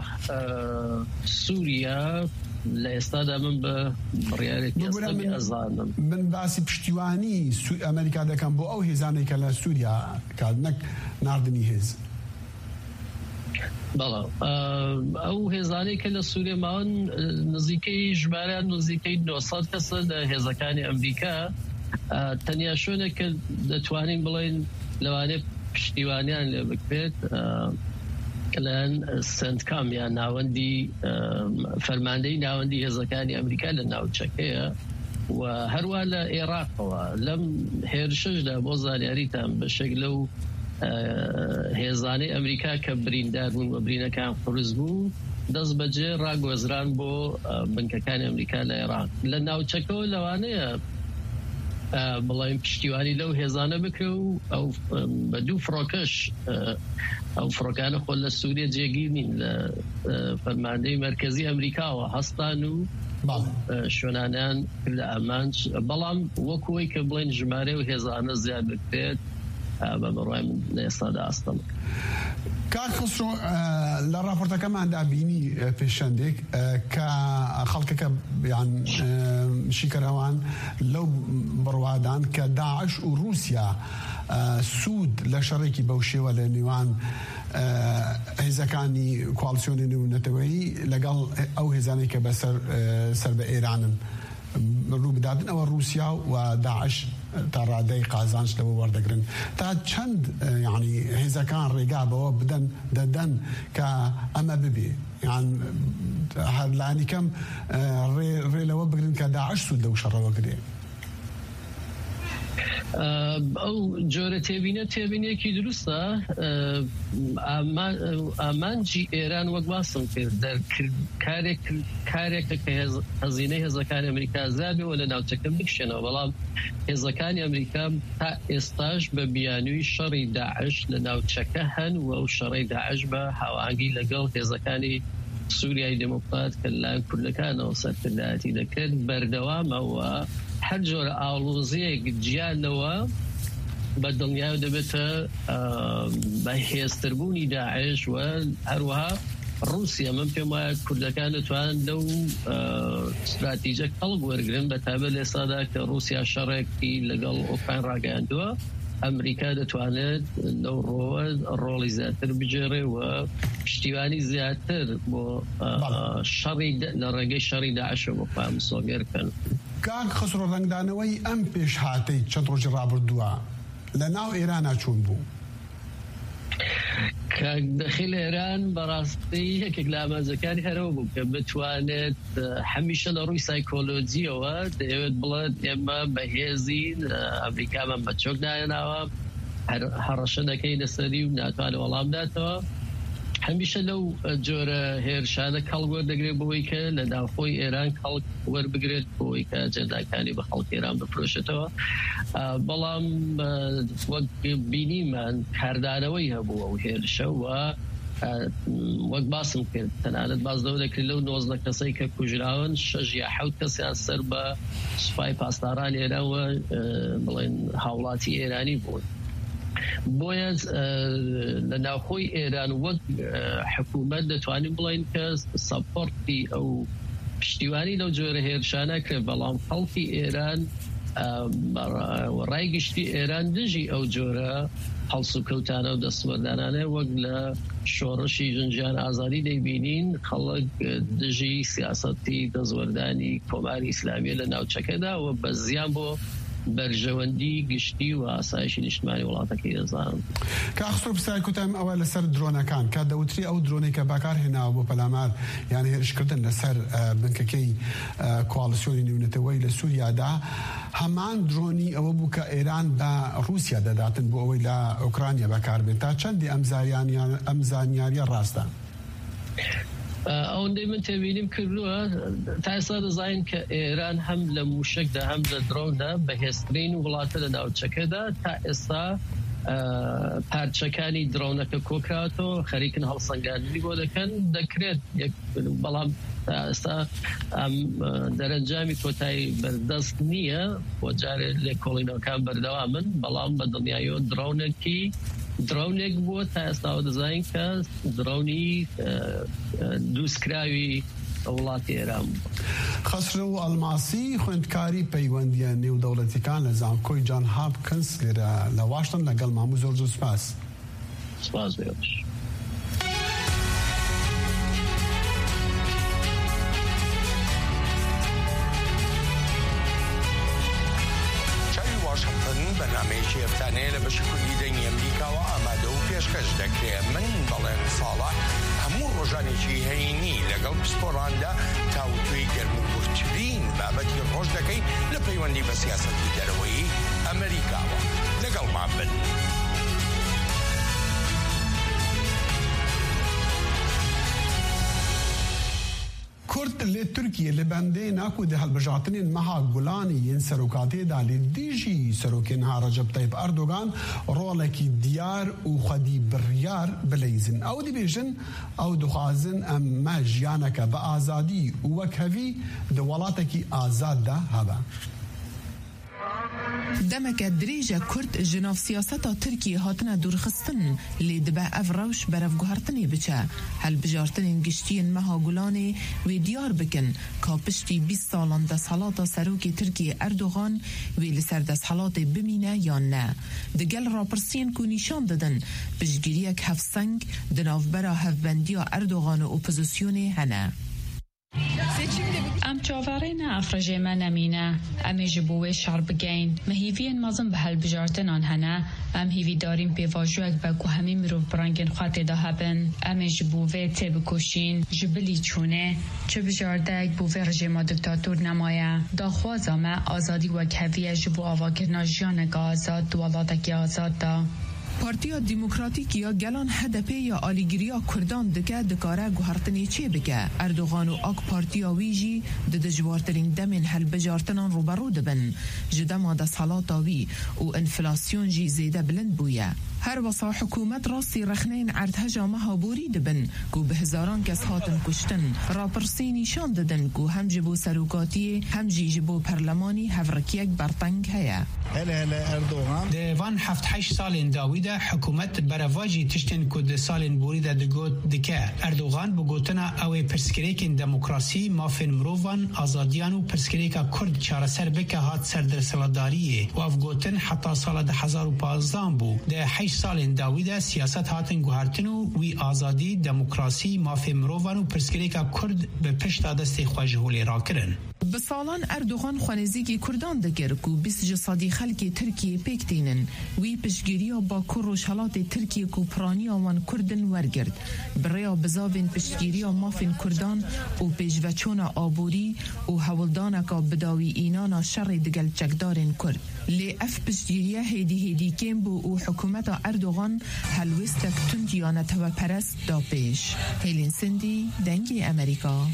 سووریا لە ئێستادا من بە بڕیارێکی ئەستەمی ئەزانم من باسی پشتیوانی ئەمریکا دەکەم بۆ ئەو هێزانەی کە لە سووریا کات نەک ناردنی هێز بەڵێ ئەو هێزانەی کە لە سووریا ماون نزیکەی ژمارەیان نزیکەی 900 کەسە لە هێزەکانی ئەمریکا تەنیا شوێنێک کە دەتوانین بڵێن لەوانێ پشتیوانیان لێ بکرێت لەن سنتکام یان ناوەندی فەرماندەی ناوەندی هێزەکانی ئەمریکا لە ناوچەکەیە و هەروە لە عێراقەوە لەم هێرشەشدا بۆ زانیاریتان بەشێک لەو هێزانەی ئەمریکا کە بریندار بوون و برینەکان قورس بوو دەست بەجێ ڕاگوەزران بۆ بنکەکانی ئەمریکا لە عێراق لە ناوچەکەەوە لەوانەیە بڵین پشتیوانی لەو هێزانە بکرێ و ئەو بە دوو فڕۆکەش ئەو فڕۆکانە خۆ لە سووریا جێگیر نین لە فەرماندەی مەرکەزی ئەمریکاوە هەستان و شوێنانیان لە ئەمانج بەڵام وەکوەی کە بڵین ژمارە و هێزانە زیاد بکرێت بە بڕای من لە ئێستادا ئاستەم کاک خسرۆ لە راپۆرتەکەماندا بینی پێشەندێک کە خەڵکەکە یان شیکەرەوان لەو بڕوادان کە داعش و رووسیا سوود لە شەڕێکی بەو شێوە لە نێوان هێزەکانی کواڵسیۆنی نێونەتەوەیی لەگەڵ ئەو هێزانەی کە سەر بە ئێرانن ڕوو بدادن ئەوە رووسیا و داعش تا ڕادەی قازانج لەوە وەردەگرن تا چەند یعنی هێزەکان ڕێگا بەوە بدەن دەدەن کە ئەمە ببێ یان هەر لانی کەم ڕێ لەوە بگرن کە داعش سوود لەو شەڕەوە گرێ ئەو جۆرە تێبینێکی دروستە ئامانجی ئێران وەک باسم کرد کارێکە کە هەزینەی هێزەکانی ئەمریکا زیادەوە لە ناوچەکە بکشێنەوە بەڵام هێزەکانی ئەمریکا تا ئێستاش بە بیانووی شەڕی داعش لە ناوچەکە هەن و ئەو شەڕی داعش بە هاوانگی لەگەڵ هێزەکانی سووریای دموکرات کە لایەن کوردەکانەوە سەرکردایەتی دەکرد بەردەوامەوە هەر جۆرە ئاڵۆزەیەک گیانەوە بە دڵنیاو دەبێتە بەهێزتربوونی داعش و هەروەها رووسیا من پێم وایە کوردەکان دەتوانن لەو استراتیجە هەڵ وەرگرن بە تایبەت لە ئێستادا کە رووسیا شەڕێکی لەگەڵ ئۆکراین ڕاگەیاندووە ئەمریکا دەتوانێت لەو ڕۆوە ڕۆڵی زیاتر بجێڕێ و پشتیوانی زیاتر بۆ شەڕی لە ڕێگەی شەڕی داعشە بۆ خۆیان مسۆگەرکەن. کاک خسرۆ ڕەنگدانەوەی ئەم پێش هاتەی چەند ڕۆژی ڕابردووە لە ناو ئێرانە چوون بوو کاک دەخیل ئێران بەڕاستی یەکێک لە ئامانجەکانی هەرەوە بوو کە بتوانێت هەمیشە لە ڕووی سایکۆلۆجیەوە دەیەوێت بڵێت ئێمە بەهێزین ئەمریکامان بە چۆک داهێناوە هەڕەشە دەکەی لەسەری و ناتوانێت وەڵام داتەوە هەمیشە لەو جۆرە هێرشانە کەڵک وەردەگرێت بۆی کە لە ناوخۆی ئێران کەڵک وەربگرێت بۆی کە ئەجەنداکانی بە خەڵکی ئێران بفرۆشێتەوە بەڵام وەک بینیمان کاردانەوەی هەبوو ئەو هێرشە و وەک باسم کرد تەنانەت بازدەوە دەکرێت لەو 19 کەسەی کە کوژراون 6 یا 7 کەسیان سەر بە سوپای پاسدارانی ئێرانەوە بڵێن هاوڵاتی ئێرانی بوون بۆیە لە ناوخۆی ئێران وەک حکوومەت دەتوانین بڵین کە سەپۆرتی ئەو پشتیوانی لەو جۆرە هێرشانە کرد بەڵام خەڵکی ئێران ڕای گشتی ئێران دژی ئەو جۆرە هەڵس و کەوتانە و دەستوەردانانە وەک لە شۆڕشی ژنجیان ئازادی دەیبینین خەڵک دژی سیاسەتی دەزوەردانی کۆماری ئیسلامیە لە ناوچەکەدا و بە زیان بۆ بەرژەوەندی گشتی و ئاسایشی نیشتمانی وڵاتەکەی دەزانم. کاخسۆ پرسیاری کوتایم ئەوە لەسەر درۆنەکان کە دەوتری ئەو درۆنەی کە باکار هێناوە بۆ پەلامار یان هێرشکردن لەسەر بنکەکەی کواڵسیۆنی نێونەتەوەی لە سووریادا هەمان درۆنی ئەوە بوو کە ئێران بە رووسیا دەداتن بۆ ئەوەی لە ئوکرانیا بەکاربێت تا چەندی ئەم زانیاریە ڕاستە؟ ئەوەندەی من تێبینیم کردووە تا ئێستا دەزانین کە ئێران هەم لە موشکدا هەم لە درۆندا بەهێزترین وڵاتە لە ناوچەکەدا تا ئێستا پارچەکانی درۆنەکە کۆکراتەوە خەریکن هەڵسەنگاندنی بۆ دەکەن دەکرێت بەڵام تا ئێستا دەرەنجامی کۆتایی بەردەست نییە بۆ جارێ لێکۆڵینەوەکان بەردەوامن بەڵام بە دڵنیاییەوە درۆنێک بووە تا ئێستاوە دەزانین کە درۆنی دووسکراوی وڵاتی ئێران بوو. خسرۆ و ئەلماسی خوێندکاری پەیوەندیە نێودەوڵەتیەکان لە زانکۆی جان هاپکنس لێرە لە واشنتن لەگەڵ ماموو زۆر سوپاس. سپاس بێوش. بەرنامەیەکی هەفتانەیە لە بەشی کوردی دەنگی ئەمریکاوە ئامادە و پێشکەش دەکرێت. من بەڵێن ساڵە هەموو ڕۆژانێکی هەینی لەگەڵ پسپۆڕاندا تاوتوی گەرم و گورتترین بابەتی ڕۆژ دەکەین لە پەیوەندی بە سیاسەتی دەرەوەی ئەمریکاوە. لەگەڵمان بن. کورد لی ترکیه لبنده ناکو ده هلبجاتنین مها گولانی ین سروکاتی دالی دیجی سروکین ها رجب طیب اردوغان رولکی دیار و خدی بریار بلیزن او دی بیجن او دخوازن اما جیانک با آزادی و وکهوی دولاتکی آزاد ده هبا دمك دريجة كرد جناف سياسة تركيا هاتنا دورخستن اللي دبا افروش برف جهرتني بچا هل بجارتنين گشتين مها گولاني وديار بكن كابشتي 20 سالان دس حالات سروكي تركيا اردوغان ويل سر دس حالات بمينه یا نه دگل راپرسين كو نشان ددن بجگيريك هفسنگ دناف برا هفبنديا اردوغان و اپوزيسيوني هنه ام چاوارین افراجه من امینه امی جبوه شعر بگین مهیوین مازم به هل بجارتن آن هنه ام هیوی داریم پیواجوک بگو همی مروف برانگین خواهد ده هبن امی جبوه تی بکوشین جبلی چونه چه بجاردک بوه رژیما دکتاتور نمایه داخواز آمه آزادی و کهویه جبو آواکرنا جیانگ آزاد دوالاتکی آزاد دا پارتیا دموکراتیک یا گلان هدف یا آلیگریا کردان دکه دکاره گوهرتنی چه بگه اردوغان و آک پارتیا ویجی دجوارترین دمین هل بجارتنان روبرو دبن جدما دست حالاتاوی و انفلاسیون جی زیده بلند بویه هر وصا حکومت راستی رخنین عردهجا مهابوری دبن گو به هزاران کس هاتن کشتن راپرسی نشان ددن گو هم جبو سروکاتی هم جبو پرلمانی هفرکیک برطنگ هیا هلا اردوغان دیوان 7-8 سال داویده حکومت برواجی تشتن کد سال بوریده دگوت دکه اردوغان بگوتنا اوی پرسکریکین دموکراسی مافین مروفان آزادیان و پرسکریکا کرد چارسر بکه هات سردر سلاداریه و افگوتن حتی سال 2015 بو ده 8 سال داویده سیاست هاتن گوهرتنو وی آزادی دموکراسی مافین مروفان و پرسکریکا کرد به پشت دستی خواجهولی را کرن بسالان اردوغان خوانزیگی کردان دگر کو 20 صدی خلکی ترکیه پیکتینن وی پشگیریا با کروشالات ترکیه کو پرانیا وان کردن ورگرد بریا بزاوین پشگیریا مافین کردان و پیشوچون آبوری و حولدانکا بداوی اینانا شر دگل چکدارن کرد لی اف پشگیریا هیدی کم بو و حکومت اردوغان هلوستک تندیانت و پرست دا پیش هیلین سندی دنگی امریکا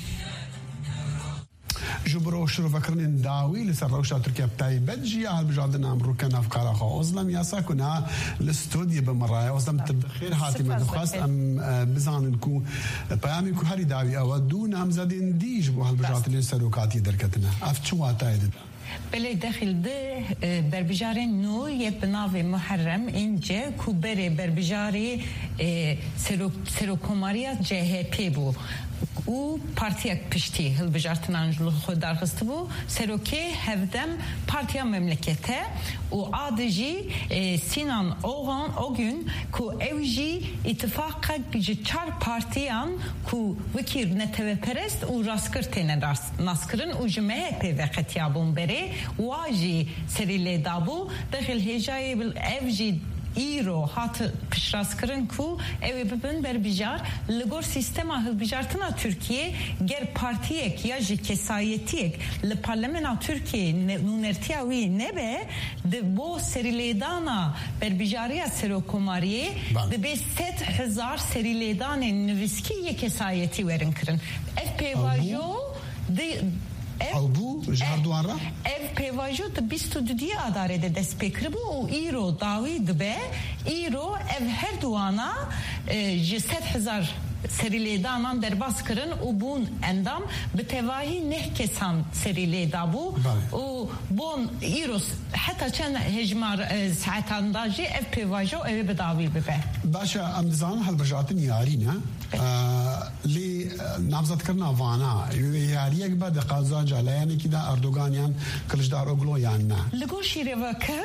جبرو شروع فكرن داوي لسروشة تركيا بتايبت جي هل بجادنا أمرو كان أفكار أخو أظلم ياسا كنا الاستوديو بمرايا أظلم تبخير هاتي ما دخواست أم بزان نكو بيامي كو هاري داوي أو دون أمزادين ديج بو هل بجاد لسروكاتي دركتنا أفتشوا تايد بله داخل ده بربجارين نو يبناوي محرم إنجا كوبري بربجاري سروكوماريا جهبي بو او پارتیا پشتی هل بجارتنان جلو خود درخست بو سروکی هفدم پارتیا مملکته و آدجی سینان اوغان او gün کو evji ittifaka gücü çar partiyan ku vekir neteve perest u raskır tene naskırın u MHP ve xetiyabun beri vaji serile dabu daxil hejaye bil evji ایرو هات پشراس کرن کو اوی ببن بربیجار لگور سیستما هلبیجارتنا ترکیه گر پارتیک یا جی کسایتیک لپارلمنا ترکیه نونرتیاوی نبه ده بو سریلیدانا بربیجاریا سروکوماریه ده به 100,000 سریلیدان نویسکی یک کسایتی ورن کرن اف پیواجو ده البو جاردوان را ev pevajo da bistudiye adarede despekri bu o iro davi dbe iro ev her duana 100,000 seriledanan derbas kırın o bun endam betevahi nehkesan serileda bu o bon iros hatta çen hejmar saatandajı ev pevajo ev bedavi bebe باشا امزان هالبجاتن يارينا لي نامزد كرنا فانا ياريك بعد قازان جالا يعني كده اردوغان يعني كلجدار اوغلو يعني لگو شیره و کران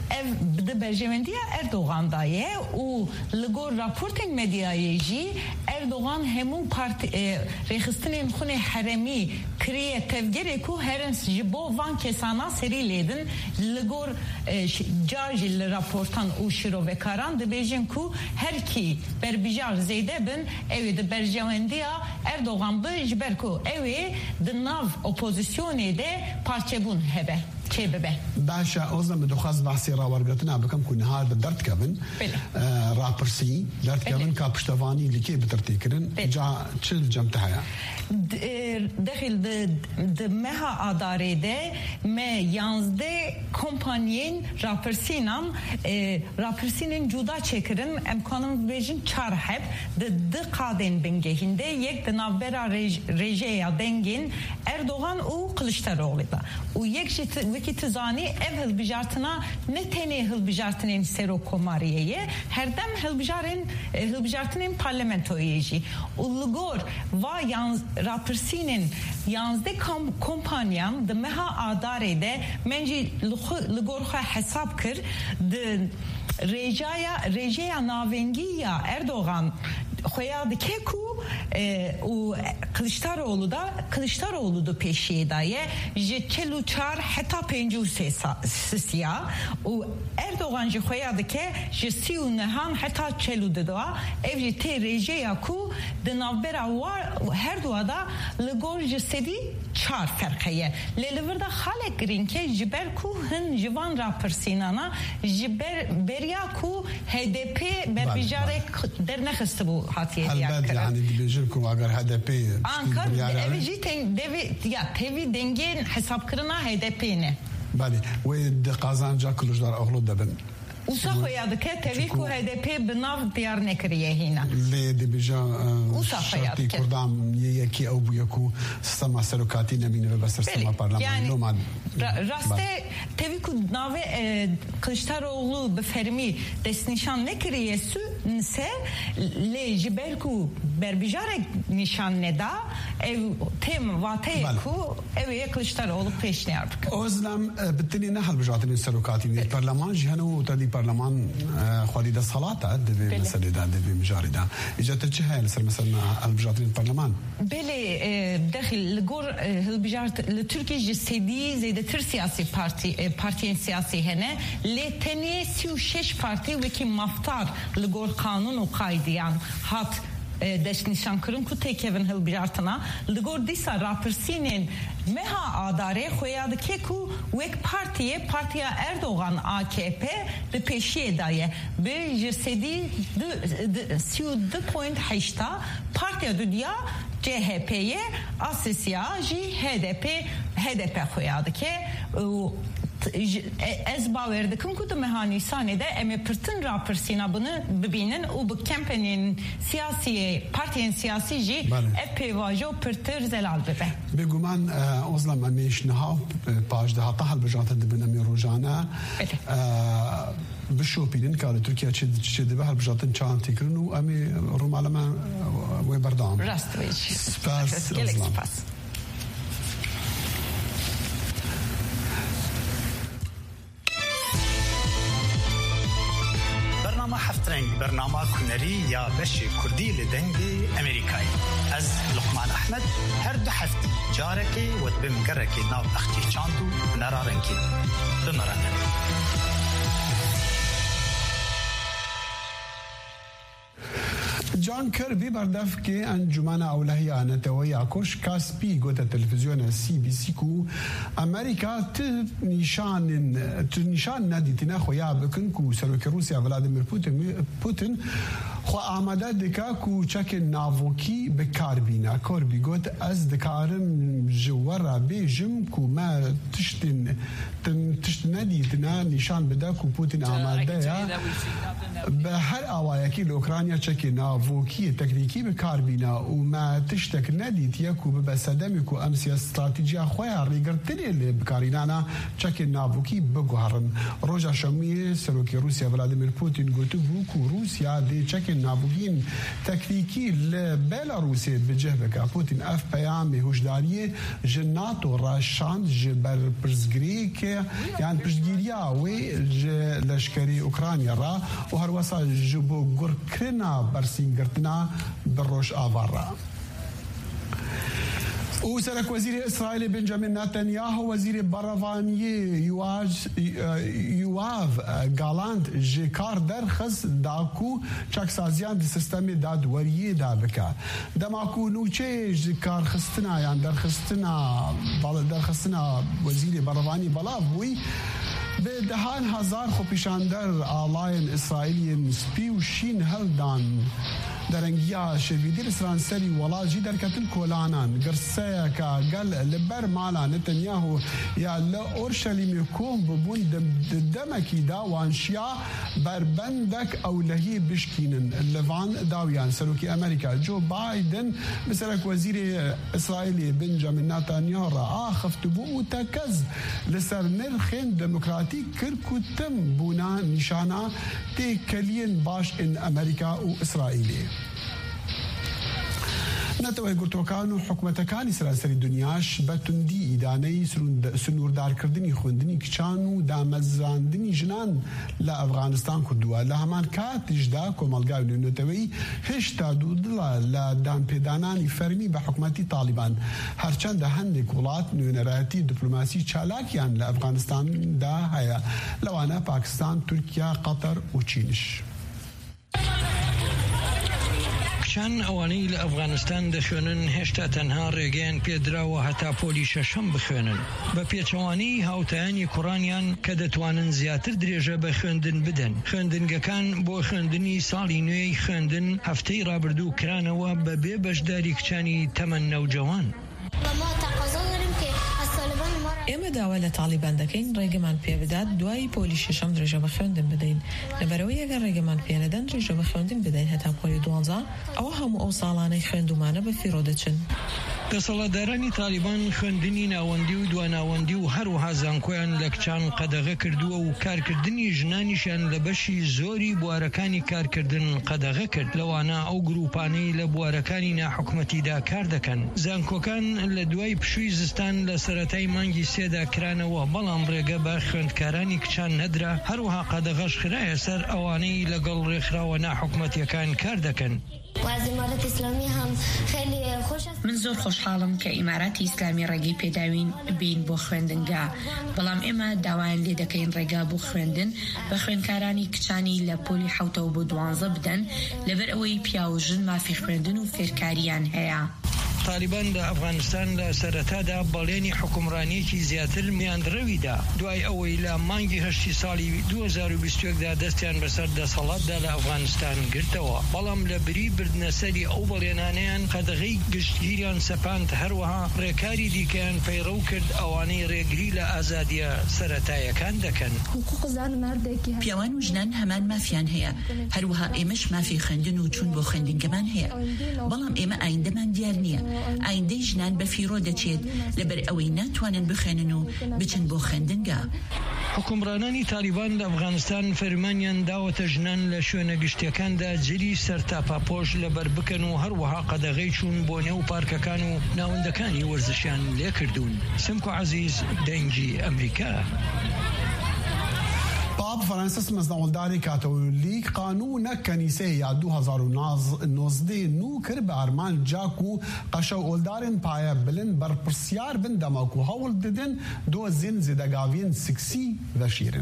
ev bide berjevendiya Erdoğan daye u ligor raporting medyayê jî Erdoğan hemû parti rexistinên xwe heremî kiriye tevgerê ku herin ji bo van kesana serî lêdin ligor car jî li raportan û şîrovekaran dibêjin ku herkî berbijar zêde bin ew ê di berjewendiya Erdoğan bi ji ber ku ew ê di nav opozisyonê de parçebûn hebe çêbibe. باشا اوزم دخواست بحثی راورگرتنا بکم کو نهار به درد کبن راپرسی درد کبن کا پشتوانی لیکي بترتیکرن جا چل جمتها داخل د مها ادارede me yazde kompanyen rapersinin juda çekirin emkanım vejin çar hep de kaden bengehinde yek de navbera rejeya dengin Erdoğan u Kılıçdaroğlu da u yek vekitizani ev hilbijartına ne tene hilbijartının sero komariyeye herdem hilbijartının parlamentoyeji ulugor va yans rapersinin yazde kompanyan de meha adarede menci ligorha hesap kır de rejeya navengiya Erdoğan xoya dike ku u Kılıçdaroğlu da peşiye daye je çelu çar heta pencu sesiya u Erdoğan je xoya dike je siu nehan heta çelu da evji te rejeya ku de navbera var her duada ligor je sedi çar ferqeye lelevirda halek grinke jiber ku hin jivan rapersinana jiber berya ku HDP berbijarek dernexisti bu hatiye البته يعني بيجيكم اگر HDP Ankara evi tevi dengin hesap kırına HDP'ne. بله و قازانجا Kılıçdaroğlu da ben Usa koyadı ki tevi ku HDP binav diyar nekriye hina. Le dibija şartı kurdam yeki او بيكو sistema serokati nemine ve basır sistema parlamento raste tevi ku nave Kılıçdaroğlu be fermi desnişan nekriyesü nse le jiberku berbijarek nişan neda ev tem vate ku ev Kılıçdaroğlu peşne yapık. Özlem bitini nehal bijatın serokati parlaman jihanu tadi parlaman خالد الصلاة دبي مسألة دبي مجاردة إجا تجهل سر مثلا البجارة البرلمان بله داخل الجور البجارة التركي جسدي زي ده تر سياسي بارتي سياسي هنا لتني سيو شش بارتي وكي مفتار الجور قانون وقايديان هات دشنیشان کرن کو تکیون هل بیارتنا لگور دیسا راپرسینین مها آداره خویاد که کو وک پارتیا Erdoğan AKP de peşiye daye به جسدی 32.8 partiya dünya CHP'ye asisiya HDP خویاد که ez baverdikim ku da mehanisane de eme pırtın rapersina bunu bibinin u bu kampanyanın siyasi partiyen siyasici epevajo pırtır zelal bebe. Beguman ozlam ameş nehav pajda hatahal bejata dibin emi rojana bişopinin kâle Türkiye çedi behal bejatın çağın tekrin u emi rumalama ve berdam. Rastveç. Spas ozlam. حفترنگ برنامه کنری یا بشی کردی لدنگی امریکایی از لقمان احمد هر دو هفتی جارکی و دبیم گرکی ناو اختی چاندو نرارنگی بمرانه جان کربی بردف که انجمن اولهی آنتوی آکوش کاسپی گوته تلویزیون CBC کو امریکا نشان ندیتنا خویا بکن کو سروک روسیا ولادیمیر پوتین خو آماده دکا کو چک ناوکی به کاربینا کربی گوت از دکارم جوارا بیجم کو ما تشت ندیتنا نشان بده کو پوتین آماده یا به هر آوایکی لوکرانیا چک ناوکی تکنیکی به کاربینا و ما تشتک ندید یکو به صدمی کو امسی استراتژی خویا ریگرتنی بکارینانا چک ناوکی بگوهرن روزا شمی سروکی روسیا ولادیمیر پوتین گوتو کو روسیا دی چک نابوگین تکنیکی لبلاروسی بجه بکا پوتین اف پیامی هشداریه جناتو راشاند جبر پرزگری که یعنی پرزگیریا وی لشکری اوکراینیا را و هر وسا جبو گرکرنا برسینگرتنا بروش آوارا. وسرك وزير إسرائيل بنجامين نتنياهو وزير برافاني يواف غالاند جيكار درخص داكو چاك سازيان دي سيستمي داد وريه دابكا دماكو نوچه جيكار خستنا يعني درخستنا وزير برافاني بلافوي بدهان هزار خو پیشاندر آلاین اسرائیلی سپی و شین هلدان درنگیا شویدی اسران سری ولاجی در کتل کولانان گرسه که گل لبر مالا نتنیاهو یا لأورشلیم کوم ببون دمکی دا وانشیا بربندک اولهی بشکینن لوان داویان سروکی امریکا جو بايدن بسرك وزير اسرائيلي بنجامين نتنياهو را آخفت بو تکز لسر نرخين دموکراتی کرکو تم بونا نشانا تی کلین باش ان امریکا و اسرائیلی نتوه گرتوکان حکومتکانی سراسری دنیاش بتندی ایدانه سنوردار کردنی خوندنی کچان و دامزراندنی جنان لأفغانستان کردوه لهمان کات جدا کمالگاو نتوهی هشتا دودلا لدان پیدانانی فرمی به حکومتی طالبان هرچند هندک ولات نونراتی دیپلوماسی چالاکیان لأفغانستان دا هیا لوانا پاکستان ترکیه قطر و چینش کچان ئەوانەی لە ئەفغانستان دەخوێنن هێشتا تەنها ڕێگەیان پێدراوە هەتا پۆلی شەشەم بخوێنن بە پێچەوانی هاوتایانی کوڕانیان کە دەتوانن زیاتر درێژە بە خوێندن بدەن. خوێندنگەکان بۆ خوێندنی ساڵی نوێی خوێندن هەفتەی ڕابردوو کرانەوە بە بێ بەشداری کچانی تەمەن نەوجەوان. ئێمە داوا لە تاڵیبان دەکەین ڕێگەمان پێ بدات دوای پۆلی شەشەم درێژە بە خوێندن بدەین لەبەرەوەی ئەگەر ڕێگەمان پێ نەدەن درێژە بە خوێندن بدەین هەتا پۆلی 12 ئەوە هەموو ئەو ساڵانەی خوێندومانە بە فیرۆ دەچن. دەسەڵاتدارانی تالیبان خوێندنی ناوەندی و دواناوەندی و هەروەها زانکۆیان لە کچان قەدەغە کردووە و کارکردنی ژنانیشیان لە بەشی زۆری بوارەکانی کارکردن قەدەغە کرد لەوانە ئەو گروپانەی لە بوارەکانی ناحکومەتیدا کار دەکەن. زانکۆکان لە دوای پشووی زستان لە سەرەتای مانگی سێدا کرانەوە بەڵام ڕێگە بە خوێندکارانی کچان نەدرا هەروەها قەدەغەش خرایە سەر ئەوانەی لەگەڵ ڕێکخراوە ناحکومەتیەکان کار دەکەن. من زۆر خۆشحاڵم کە ئیماراتی ئیسلامی ڕێگەی پێداوین بین بۆ خوێندنگا بەڵام ئێمە داوایان لێ دەکەین ڕێگا بۆ خوێندن بە خوێندکارانی کچانی لە پۆلی 7 بۆ 12 بدەن لەبەر ئەوەی پیا و ژن مافی خوێندن و فێرکاریان هەیە. طالبان لە ئەفغانستان لە سەرەتادا بەڵێنی حکومڕانیەکی زیاتر میاندڕەویدا دوای ئەوەی لە مانگی هەشتی ساڵی 2021دا دەستیان بەسەر دەسەڵاتدا لە ئەفغانستان گرتەوە بەڵام لە بری بردنەسەری ئەو بەڵێنانەیان قەدەغەی گشتگیریان سەپاند هەروەها ڕێکاری دیکەیان پەیڕەو کرد ئەوانەی ڕێگری لە ئازادیە سەرەتایەکان دەکەن. پیاوان و ژنان هەمان مافیان هەیە هەروەها ئێمەش مافی خوێندن و چوون بۆ خوێندنگەمان هەیە بەڵام ئێمە ئایندەمان دیار نییە ئایندەی ژنان بە فیرۆ دەچێت لەبەر ئەوەی ناتوانن بخوێنن و بچن بۆ خوێندنگا. حکومڕانانی تالیبان لە ئەفغانستان فەرمانیان داوەتە ژنان لە شوێنە گشتیەکاندا جلی سەرتاپاپۆش لەبەر بکەن و هەروەها قەدەغەی چوون بۆ نێو پارکەکان و ناوەندەکانی وەرزشیان لێ کردوون. سمکو عەزیز دەنگی ئەمریکا. باب فرانسیس مزناولداری کاتولیک قانون کنیسه یا 2019 نو کر به ارمان جاکو قشو اولدارن پایه بلن بر پرسیار بن دماکو هول ددن دو زین زدگاوین سکسی و شیرن.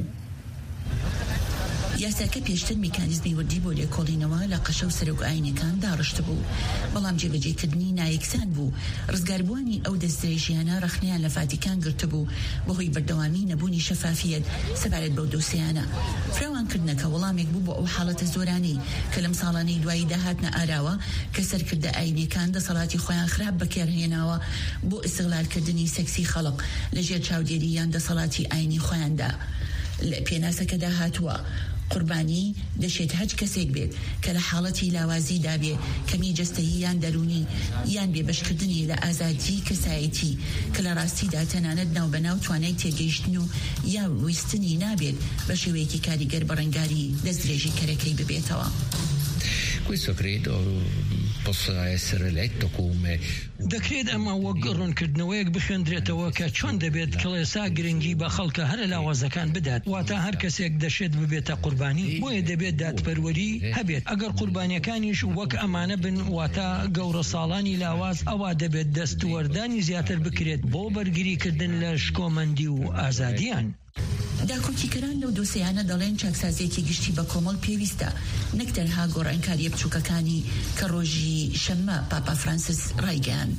یاساکە پێشتر میکانیزمی وردی بۆ لێکۆڵینەوە لە قەشە و سەرۆک ئاینەکان داڕشت بوو بەڵام جێبەجێکردنی نایەکسان بوو ڕزگاربووانی ئەو دەستدرێژیانە ڕەخنەیان لە ڤاتیکان گرتبوو بەهۆی بەردەوامی نەبوونی شەفافیەت سەبارەت بەو دۆسیانە فراوانکردنەکە وەڵامێک بوو بۆ ئەو حاڵەتە زۆرانەی کە لەم ساڵانەی دوایی داهاتنە ئاراوە کە سەرکردە ئاینەکان دەسەڵاتی خۆیان خراپ بەکارهێناوە بۆ ئیستیغلالکردنی سەکسی خەڵق لەژێر چاودێری یان دەسەڵاتی ئاینی خۆیاندا لە پێناسەکەدا هاتووە قوربانی دەشێت هەج کەسێک بێت کە لە حاڵەتی لاوازی دابێ کەمی جەستەیی یان دەرونی یان بێبەشکردنی لە ئازادی کەسایەتی کە لە ڕاستیدا تەنانەت ناوبەناو توانای تێگەیشتن و یا ویستنی نابێت بە شێوەیەکی کاریگەر بەڕەنگاری دەستدرێژی کەرەکەی ببێتەوە. Questo credo possa essere letto come دەکرێت ئەمە وەک ڕوونکردنەوەیەک بخوێندرێتەوە کە چۆن دەبێت کڵێسا گرنگی بە خەڵکە هەرە لاوازەکان بدات واتە هەر کەسێک دەشێت ببێتە قوربانی بۆیە دەبێت دادپەروەری هەبێت ئەگەر قوربانیەکانیش وەک ئەمانە بن واتە گەورە ساڵانی لاواز ئەوا دەبێت دەستوەردانی زیاتر بکرێت بۆ بەرگریکردن لە شکۆمەندی و ئازادیان. داکۆکیکەران لەو دۆسیانە دەڵێن چاکسازیەکی گشتی بە کۆمەڵ پێویستە نەک تەنها گۆڕانکاریە بچووکەکانی کە ڕۆژی شەممە پاپا فرانسیس ڕایگەاند.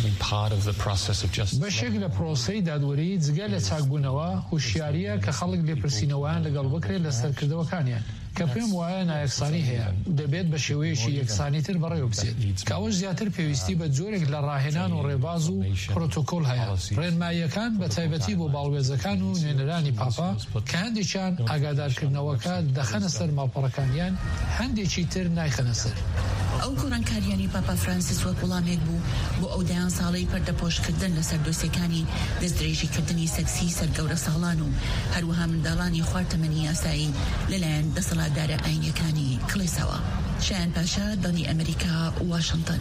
بەشێک لە پرۆسەی دادوەری جگە لە چاکبوونەوە هوشیاریە کە خەڵک لێپرسینەوەیان لەگەڵ بکرێت لە سەرکردەوەکانیان کە پێم وایە نایەکسانی هەیە دەبێت بە شێوەیەکی یەکسانیتر بەڕێوە بچێت کە ئەوەش زیاتر پێویستی بە جۆرێک لە ڕاهێنان و ڕێباز و پرۆتۆکۆل هەیە ڕێنماییەکان بە تایبەتی بۆ باڵوێزەکان و نوێنەرانی پاپا کە هەندێکیان ئاگادارکردنەوەکە دەخەنە سەر ماڵپەڕەکانیان هەندێکی تر نایخەنە سەر. ئەو گۆڕانکاریانی پاپا فرانسیس وەک وەڵامێک بوو بۆ ئەو دایان ساڵەی پەردەپۆشکردن لەسەر دۆسیەکانی دەستدرێژیکردنی سەکسی سەرگەورە ساڵان و هەروەها منداڵانی خواردەمەنی یاسایی لەلایەن دەسەڵاتدارە ئاینیەکانی کڵێساوە. شایان پاشا دڵی ئەمریکا واشنگتن.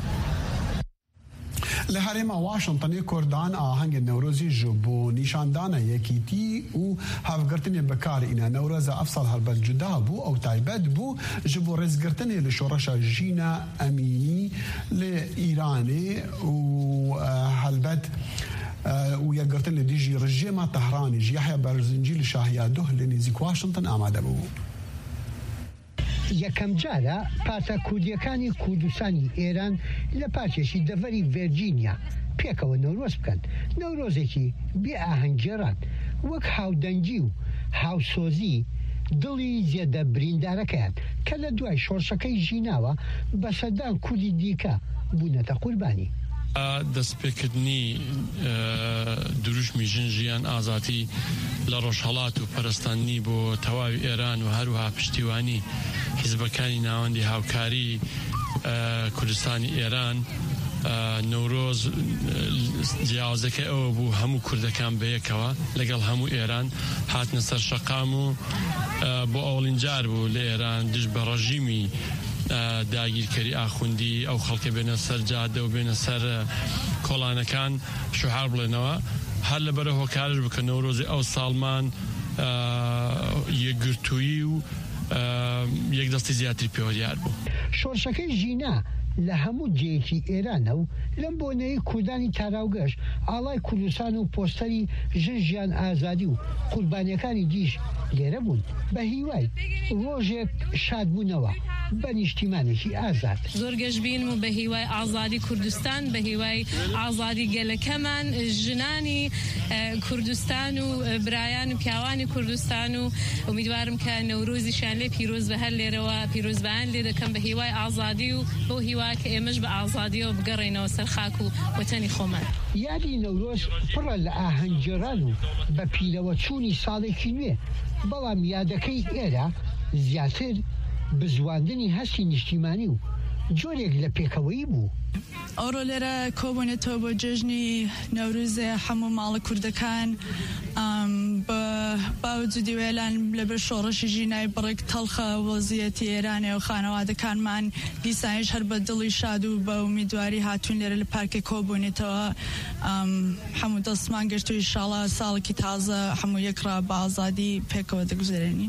لە هەرێما واشنگتنی کوردان ئاهەنگی نەورۆزی ژ بۆ نیشاندانە یەکیتی و هەڵگرتنی بەکارئینە نەورۆزە ئەفسەڵ هەلبەت جودا بوو ئەو تایبەت بوو ژ بۆ ڕێزگرتنی لە شۆڕەشە ژینە ئەمینی لە ئیرانێ و هەلبەت و یەکگرتن لە دیژی ڕژێمە تەهرانی ژیاحیا بەرزنجی لە شاهیادۆه لە نزیک واشنگتن ئامادە بوو. یەکەم جارە پاتە کوردیەکانی کوردستانی ئێران لە پارچێکی دەڤەری ڤێرجینیا پێکەوە نەورۆز بکەن نەورۆزێکی بێ ئاهەنگگێڕان وەک هاودەنگی و هاوسۆزی دڵی زێدە بریندارەکەیان کە لە دوای شۆڕشەکەی ژیناوە بە سەردان کوردی دیکە بوونەتە قوربانی. دەستپێکردنی دروشمی ژن ژیان ئازاتی لە ڕۆژهەڵات و پەرستانی بۆ تەواوی ئێران و هەروها پشتیوانی حیزبەکانی ناوەندی هاوکاری کوردستانی ئێران نەورۆز جیاوازەکە ئەوە بوو هەموو کوردەکان بەیەکەوە لەگەڵ هەموو ئێران هاتنە سەر شەقام و بۆ ئەوڵین جار بوو لە ئێران دژ بە ڕەژیمی داگیرکەری ئاخوندی ئەو خەڵکە بێنە سەر جادە و بێنە سەر کۆڵانەکان شوهار بڵێنەوە هەر لەبەرە هۆکارش بکە نەورۆزی ئەو ساڵمان یەکگرتووی و یەک دەستی زیاتری پێوە دیار بوو. شۆڕشەکەی ژینا لە هەموو جێیەکی ئێرانە و لەم بۆنەی کوردانی تاراوگەش ئاڵای کوردستان و پۆستەری ژن ژیان ئازادی و قوربانیەکانی دیش لێرە بوون بە هیوای ڕۆژێک شادبوونەوە بە نیشتیمانێکی ئازاد. زۆر گەشتبین و بە هیوای ئازادی کوردستان بە هیوای ئازادی گەلەکەمان ژنانی کوردستان و برایان و پیاوانی کوردستان و امیدوارم کە نەورۆزیشان لێ پیرۆز بە هەر لێرەوە پیرۆزبیان لێ دەکەم بە هیوای ئازادی و بۆ هیوا کە ئێمەش بە ئازادیەوە بگەڕێنەوە سەر خاک و وەتەنی خۆمان. یادی نەورۆز پڕە لە ئاهەنگگێڕان و بە پیلەوە چوونی ساڵێکی نوێ بەڵام یادەکەی ئێرە زیاتر بزواندنی هەستی نیشتیمانی و جۆرێک لە پێکەوەی بوو. ئەوڕۆ لێرە کۆبوونێتەوە بۆ جژنی نەورۆزێ هەموو ماڵە کوردەکان بە باوجودی وێلان لەبەر شۆڕەشی ژینای بڕێک تەڵخە وەزیەتی ئێرانێ و خانەوادەکانمان دیسانیش هەر بە دڵی شاد و بە ئومیدواری هاتوون لێرە لە پارکێ کۆبوونێتەوە هەموو دەستمان گەشت و ئینشاڵڵا ساڵێکی تازە هەموو یەکڕا بە ئازادی پێکەوە دەگوزێرێنین.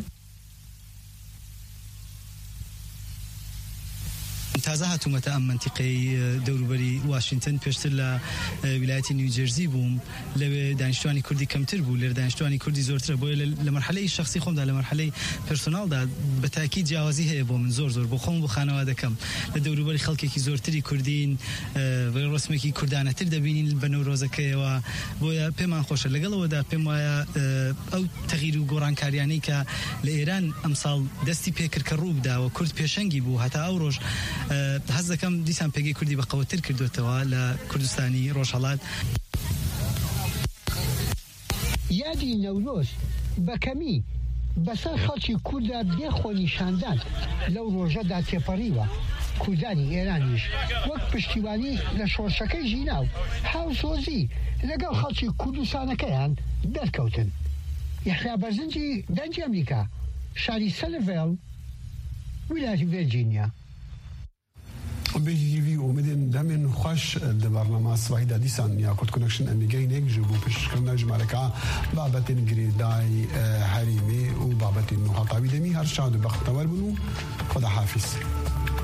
تازە هاتوومەتە ئەم منتیقەی دەوروبەری واشنگتن پێشتر لە ویلایەتی نیوجەرسی بووم لەوێ دانیشتوانی کوردی کەمتر بوو لێرە دانیشتوانی کوردی زۆرترە بۆیە لە مەرحەلەی شخصی خۆمدا لە مەرحەلەی پرسۆناڵدا بە تاکید جیاوازی هەیە بۆ من زۆر بۆ خۆم بۆ خانەوادەکەم لە دەوروبەری خەڵکێکی زۆرتری کوردین ڕسمێکی کوردانەتر دەبینین بە نەورۆزەکەیەوە بۆیە پێمان خۆشە لەگەڵەوەدا پێم وایە ئەو تەغیر و گۆڕانکاریانەی کە لە ئێران ئەمساڵ دەستی پێکرد کە ڕوو بداوە کورد پێشەنگی بوو هەتا ئەو ڕۆژ حەز دەکەم دیسان پێگەی کوردی بە قەوەتر کردوێتەوە لە کوردستانی ڕۆژهەڵات. یادی نەورۆز بەکەمی بەسەر خەڵکی کووردا بێخۆ نیشاندان لەو ڕۆژەدا تێپەڕیوە کوردانی ئێرانیش وەک پشتیوانی لە شۆڕشەکەی ژینا و هاوسۆزی لەگەڵ خەڵکی کوردستانەکەیان دەرکەوتن. یەحیا بەرزنجی دەنجی ئەمریکا شاری سەلڤێڵ ویلایەتی ڤێرجینیا. بهیوی امیدن دمن خوش در برنامه سوایده دیسان یا کد کنکشن امیگینک جبو پشکرنا جمالکا بابت گریدای حریمی و بابت نوحطاوی دمی هر شاد بخت تور بنو خدا حافظ.